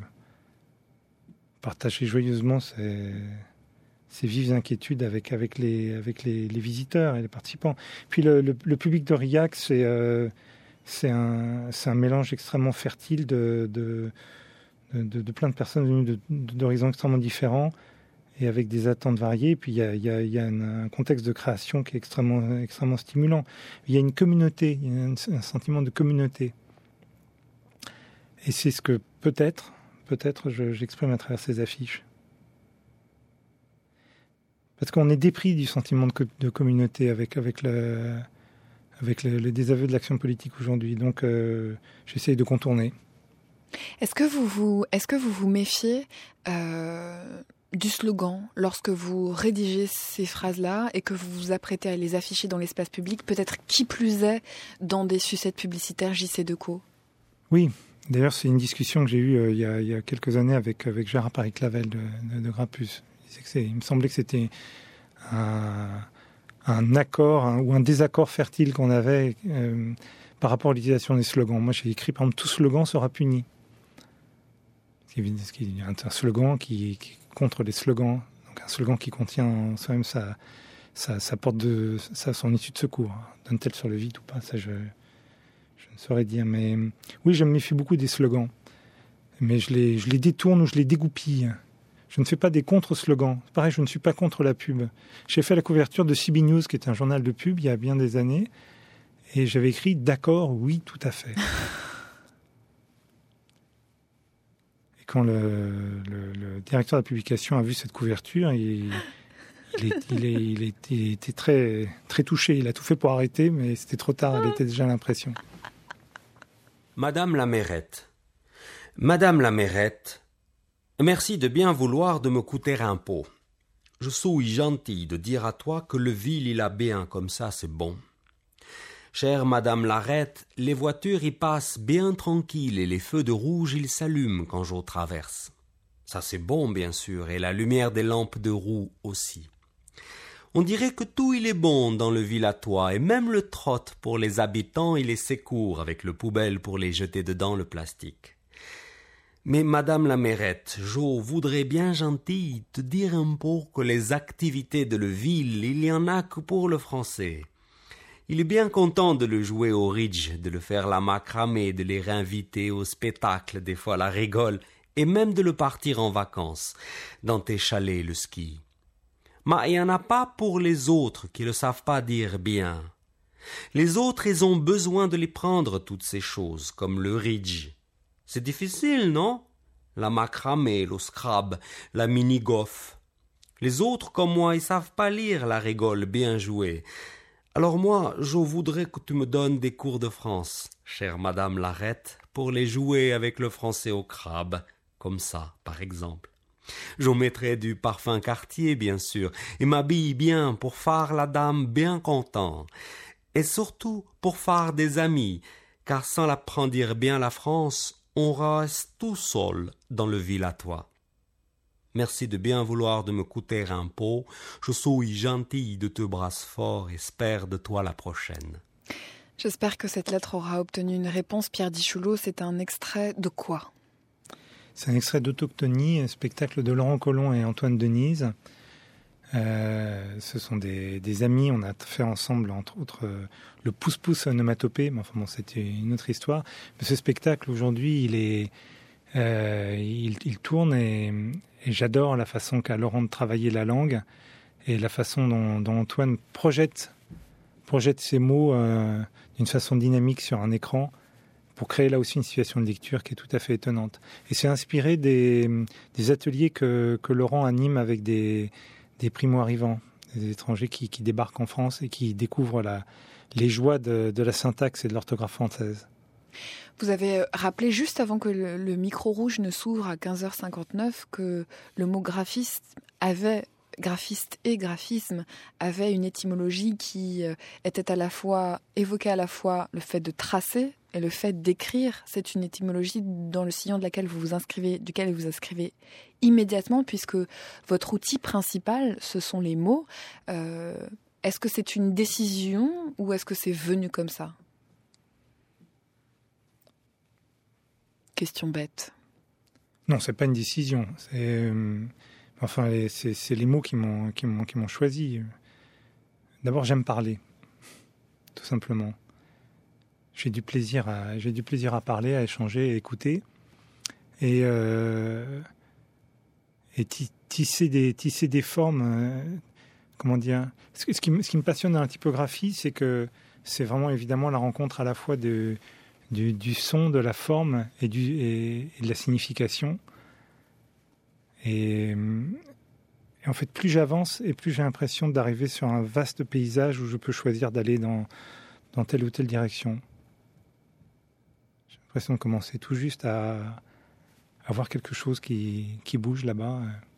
Speaker 5: partager joyeusement ces vives inquiétudes avec les visiteurs et les participants. Puis le public d'Aurillac, c'est un mélange extrêmement fertile de plein de personnes venues d'horizons extrêmement différents et avec des attentes variées. Et puis il y a un contexte de création qui est extrêmement stimulant. Il y a une communauté, il y a un sentiment de communauté. Et c'est ce que peut-être j'exprime à travers ces affiches. Parce qu'on est dépris du sentiment de communauté avec le désaveu de l'action politique aujourd'hui. Donc, j'essaye de contourner.
Speaker 1: Est-ce que vous vous méfiez du slogan lorsque vous rédigez ces phrases-là et que vous vous apprêtez à les afficher dans l'espace public, peut-être qui plus est dans des sucettes publicitaires JC Decaux ? Oui.
Speaker 5: D'ailleurs, c'est une discussion que j'ai eue il y a quelques années avec Gérard Paris-Clavel de Grappus. Il me semblait que c'était un accord ou un désaccord fertile qu'on avait par rapport à l'utilisation des slogans. Moi, j'ai écrit, par exemple, tout slogan sera puni. Il y a un slogan qui est contre les slogans. Donc, un slogan qui contient en soi-même sa porte son issue de secours. Donne-t-elle sur le vide ou pas ? Ça, je ne saurais dire. Mais oui, je me méfie beaucoup des slogans. Mais je les détourne ou je les dégoupille. Je ne fais pas des contre-slogans. Pareil, je ne suis pas contre la pub. J'ai fait la couverture de CB News, qui est un journal de pub, il y a bien des années. Et j'avais écrit « D'accord, oui, tout à fait ». Et quand le directeur de la publication a vu cette couverture, il était très, très touché. Il a tout fait pour arrêter, mais c'était trop tard. Elle était déjà à l'impression.
Speaker 9: Madame la mairette. Madame la mairette, merci de bien vouloir de me coûter un pot. Je suis gentil de dire à toi que le ville il a bien, comme ça c'est bon. Chère Madame Larrette, les voitures y passent bien tranquilles et les feux de rouge ils s'allument quand je traverse. Ça c'est bon bien sûr, et la lumière des lampes de roue aussi. On dirait que tout il est bon dans le ville à toi, et même le trot pour les habitants il est secours avec le poubelle pour les jeter dedans le plastique. Mais Madame la mairette, je voudrais bien gentil te dire un peu que les activités de la ville, il y en a que pour le français. Il est bien content de le jouer au ridge, de le faire la macramée, de les réinviter au spectacle, des fois la rigole, et même de le partir en vacances, dans tes chalets, le ski. Mais il n'y en a pas pour les autres qui ne savent pas dire bien. Les autres, ils ont besoin de les prendre, toutes ces choses, comme le ridge. C'est difficile, non? La macramée, le scrab, la mini-golf. Les autres, comme moi, ils savent pas lire la rigole bien jouée. Alors moi, je voudrais que tu me donnes des cours de France, chère Madame Larrette, pour les jouer avec le français au crabe, comme ça, par exemple. Je mettrai du parfum Cartier, bien sûr, et m'habille bien pour faire la dame bien content. Et surtout pour faire des amis, car sans l'apprendre bien la France, on reste tout seul dans le villageois. Merci de bien vouloir de me coûter un pot. Je suis gentil de te brasser fort et espère de toi la prochaine.
Speaker 1: J'espère que cette lettre aura obtenu une réponse. Pierre Dichoulot, c'est un extrait de quoi?
Speaker 5: C'est un extrait d'Autochtonie, un spectacle de Laurent Colomb et Antoine Denise. Ce sont des amis, on a fait ensemble, entre autres, le pouce-pouce onomatopée, mais enfin bon, c'était une autre histoire. Mais ce spectacle, aujourd'hui, il tourne et j'adore la façon qu'a Laurent de travailler la langue et la façon dont Antoine projette ses mots d'une façon dynamique sur un écran pour créer là aussi une situation de lecture qui est tout à fait étonnante. Et c'est inspiré des ateliers que Laurent anime avec des primo-arrivants, des étrangers qui débarquent en France et qui découvrent les joies de la syntaxe et de l'orthographe française.
Speaker 1: Vous avez rappelé juste avant que le micro rouge ne s'ouvre à 15h59 que le mot graphiste et graphisme avait une étymologie qui évoquait à la fois le fait de tracer et le fait d'écrire. C'est une étymologie dans le sillon duquel vous vous inscrivez immédiatement, puisque votre outil principal, ce sont les mots. Est-ce que c'est une décision ou est-ce que c'est venu comme ça? Question bête.
Speaker 5: Non, c'est pas une décision. C'est les mots qui m'ont choisi. D'abord, j'aime parler, tout simplement. J'ai du plaisir à parler, à échanger, à écouter, et tisser des formes. Comment dire? Ce qui me passionne dans la typographie, c'est que c'est vraiment évidemment la rencontre à la fois du son, de la forme et de la signification. Et en fait, plus j'avance et plus j'ai l'impression d'arriver sur un vaste paysage où je peux choisir d'aller dans telle ou telle direction. J'ai l'impression de commencer tout juste à voir quelque chose qui bouge là-bas.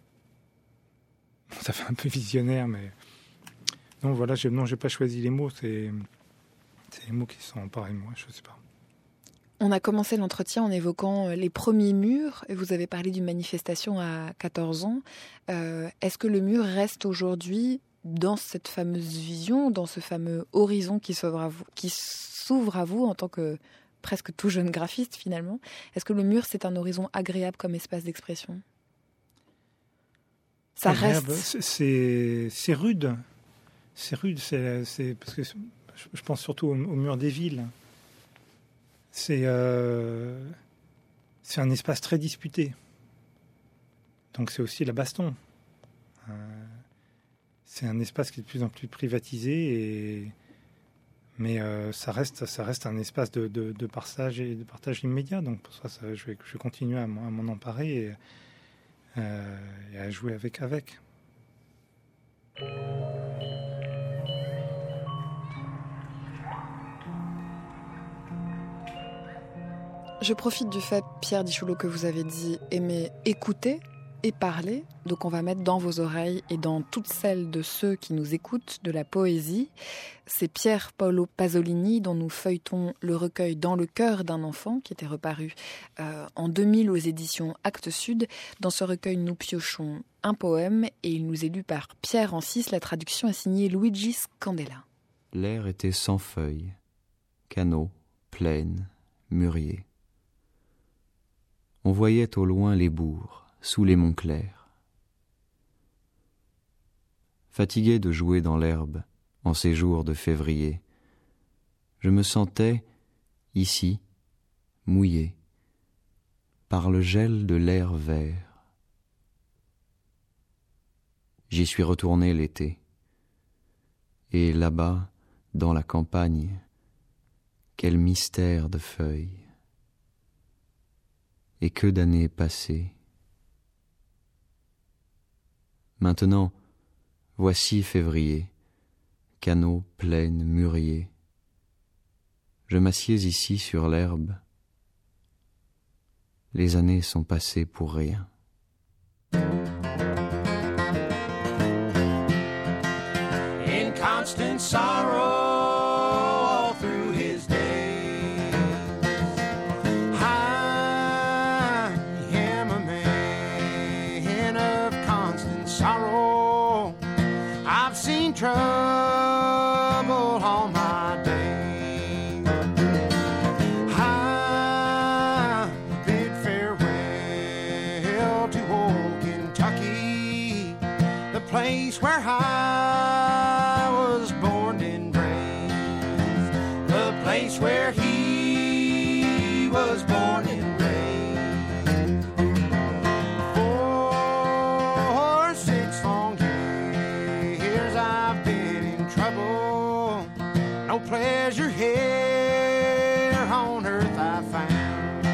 Speaker 5: Ça fait un peu visionnaire, mais non, voilà, j'ai pas choisi les mots. C'est les mots qui sont emparés de moi, je sais pas.
Speaker 1: On a commencé l'entretien en évoquant les premiers murs, et vous avez parlé d'une manifestation à 14 ans. Est-ce que le mur reste aujourd'hui dans cette fameuse vision, dans ce fameux horizon qui s'ouvre à vous en tant que presque tout jeune graphiste finalement? Est-ce que le mur, c'est un horizon agréable comme espace d'expression? Ça
Speaker 5: agréable,
Speaker 1: reste...
Speaker 5: C'est rude. C'est rude, c'est parce que je pense surtout au mur des villes. C'est un espace très disputé. Donc c'est aussi la baston. C'est un espace qui est de plus en plus privatisé, mais ça reste un espace de partage et de partage immédiat. Donc pour ça, je vais continuer à m'en emparer et à jouer avec.
Speaker 1: Je profite du fait, Pierre Dichoulot, que vous avez dit aimer écouter et parler. Donc on va mettre dans vos oreilles et dans toutes celles de ceux qui nous écoutent de la poésie. C'est Pier Paolo Pasolini dont nous feuilletons le recueil Dans le cœur d'un enfant, qui était reparu en 2000 aux éditions Actes Sud. Dans ce recueil, nous piochons un poème et il nous est lu par Pierre Ancis. La traduction est signée Luigi Scandella.
Speaker 10: L'air était sans feuilles, canaux, plaines, mûriers. On voyait au loin les bourgs, sous les monts clairs. Fatigué de jouer dans l'herbe, en ces jours de février, je me sentais, ici, mouillé, par le gel de l'air vert. J'y suis retourné l'été, et là-bas, dans la campagne, quel mystère de feuilles, et que d'années passées. Maintenant, voici février, canaux, plaines, mûriers. Je m'assieds ici sur l'herbe. Les années sont passées pour rien.
Speaker 4: In constant sorrow all through his days, I am a man of constant sorrow. I've seen trouble all my days. I bid farewell to old Kentucky, the place where I was born and raised, the place where he was born and raised. For 6 long years I've been in trouble, no pleasure here on earth I found.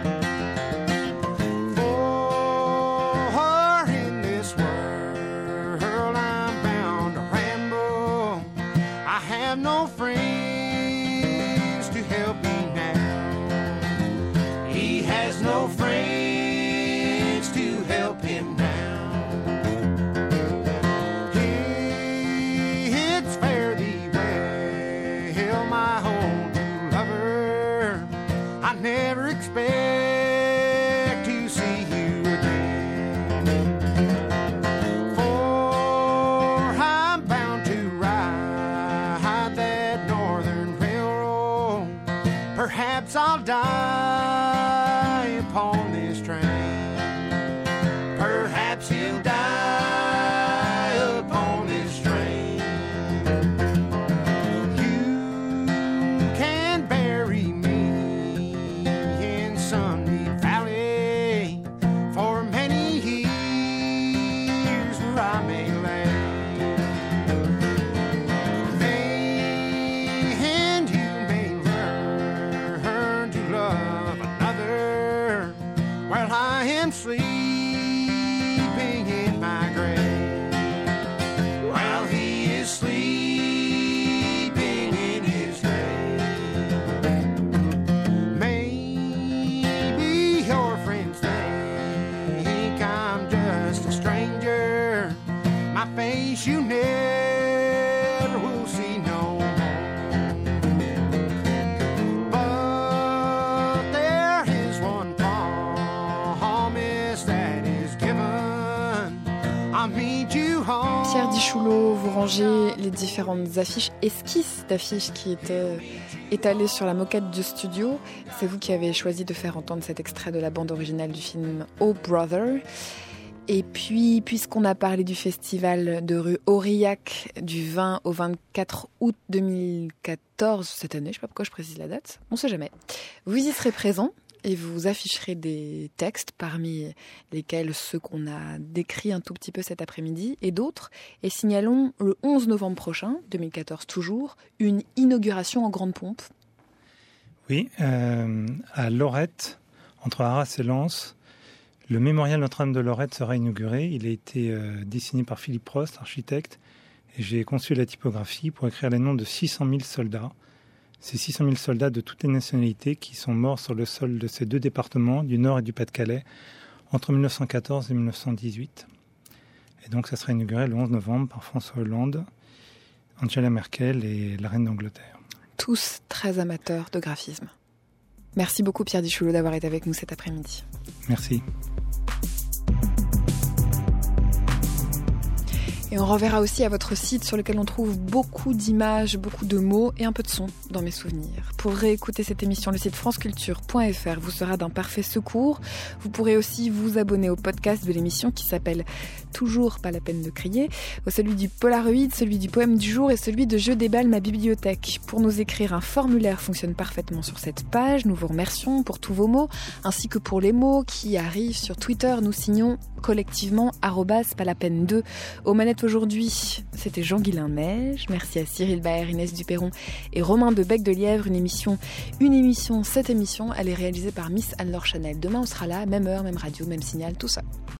Speaker 4: For in this world I'm bound to ramble, I have no friends to help me now. He has no friends to help him now. It's fare thee well, my old new lover. I never expect to see you again, for I'm bound to ride that northern railroad. Perhaps I'll die upon this train. Perhaps he'll die upon this train. You can bury me in Sunny Valley for many years where I may lay. And you may learn to love another while I am sleeping in my grave, while he is sleeping in his grave. Maybe your friends think I'm just a stranger. My face you never will see no more. But there is one promise that is given. I'll meet you home.
Speaker 1: Pierre Dichoulot, vous rangez les différentes affiches, esquisses d'affiches qui étaient étalées sur la moquette du studio. C'est vous qui avez choisi de faire entendre cet extrait de la bande originale du film Oh Brother. Et puis, puisqu'on a parlé du festival de rue Aurillac du 20 au 24 août 2014, cette année, je ne sais pas pourquoi je précise la date, on ne sait jamais, vous y serez présent et vous afficherez des textes, parmi lesquels ceux qu'on a décrits un tout petit peu cet après-midi, et d'autres. Et signalons le 11 novembre prochain, 2014 toujours, une inauguration en grande pompe.
Speaker 5: Oui, à Lorette, entre Arras et Lens, le mémorial Notre-Dame de Lorette sera inauguré. Il a été dessiné par Philippe Prost, architecte, et j'ai conçu la typographie pour écrire les noms de 600 000 soldats. Ces 600 000 soldats de toutes les nationalités qui sont morts sur le sol de ces deux départements, du Nord et du Pas-de-Calais, entre 1914 et 1918. Et donc ça sera inauguré le 11 novembre par François Hollande, Angela Merkel et la reine d'Angleterre.
Speaker 1: Tous très amateurs de graphisme. Merci beaucoup Pierre Dichoulot d'avoir été avec nous cet après-midi.
Speaker 5: Merci.
Speaker 1: Et on renverra aussi à votre site sur lequel on trouve beaucoup d'images, beaucoup de mots et un peu de son dans mes souvenirs. Pour réécouter cette émission, le site franceculture.fr vous sera d'un parfait secours. Vous pourrez aussi vous abonner au podcast de l'émission qui s'appelle Toujours pas la peine de crier, celui du Polaroid, celui du poème du jour et celui de Je déballe ma bibliothèque. Pour nous écrire, un formulaire fonctionne parfaitement sur cette page. Nous vous remercions pour tous vos mots, ainsi que pour les mots qui arrivent sur Twitter. Nous signons collectivement @palapeine2. Aux manettes aujourd'hui, c'était Jean-Guilain Neige. Merci à Cyril Baer, Inès Duperron et Romain de Bec de Lièvre. Cette émission, elle est réalisée par Miss Anne-Laure Chanel. Demain, on sera là, même heure, même radio, même signal, tout ça.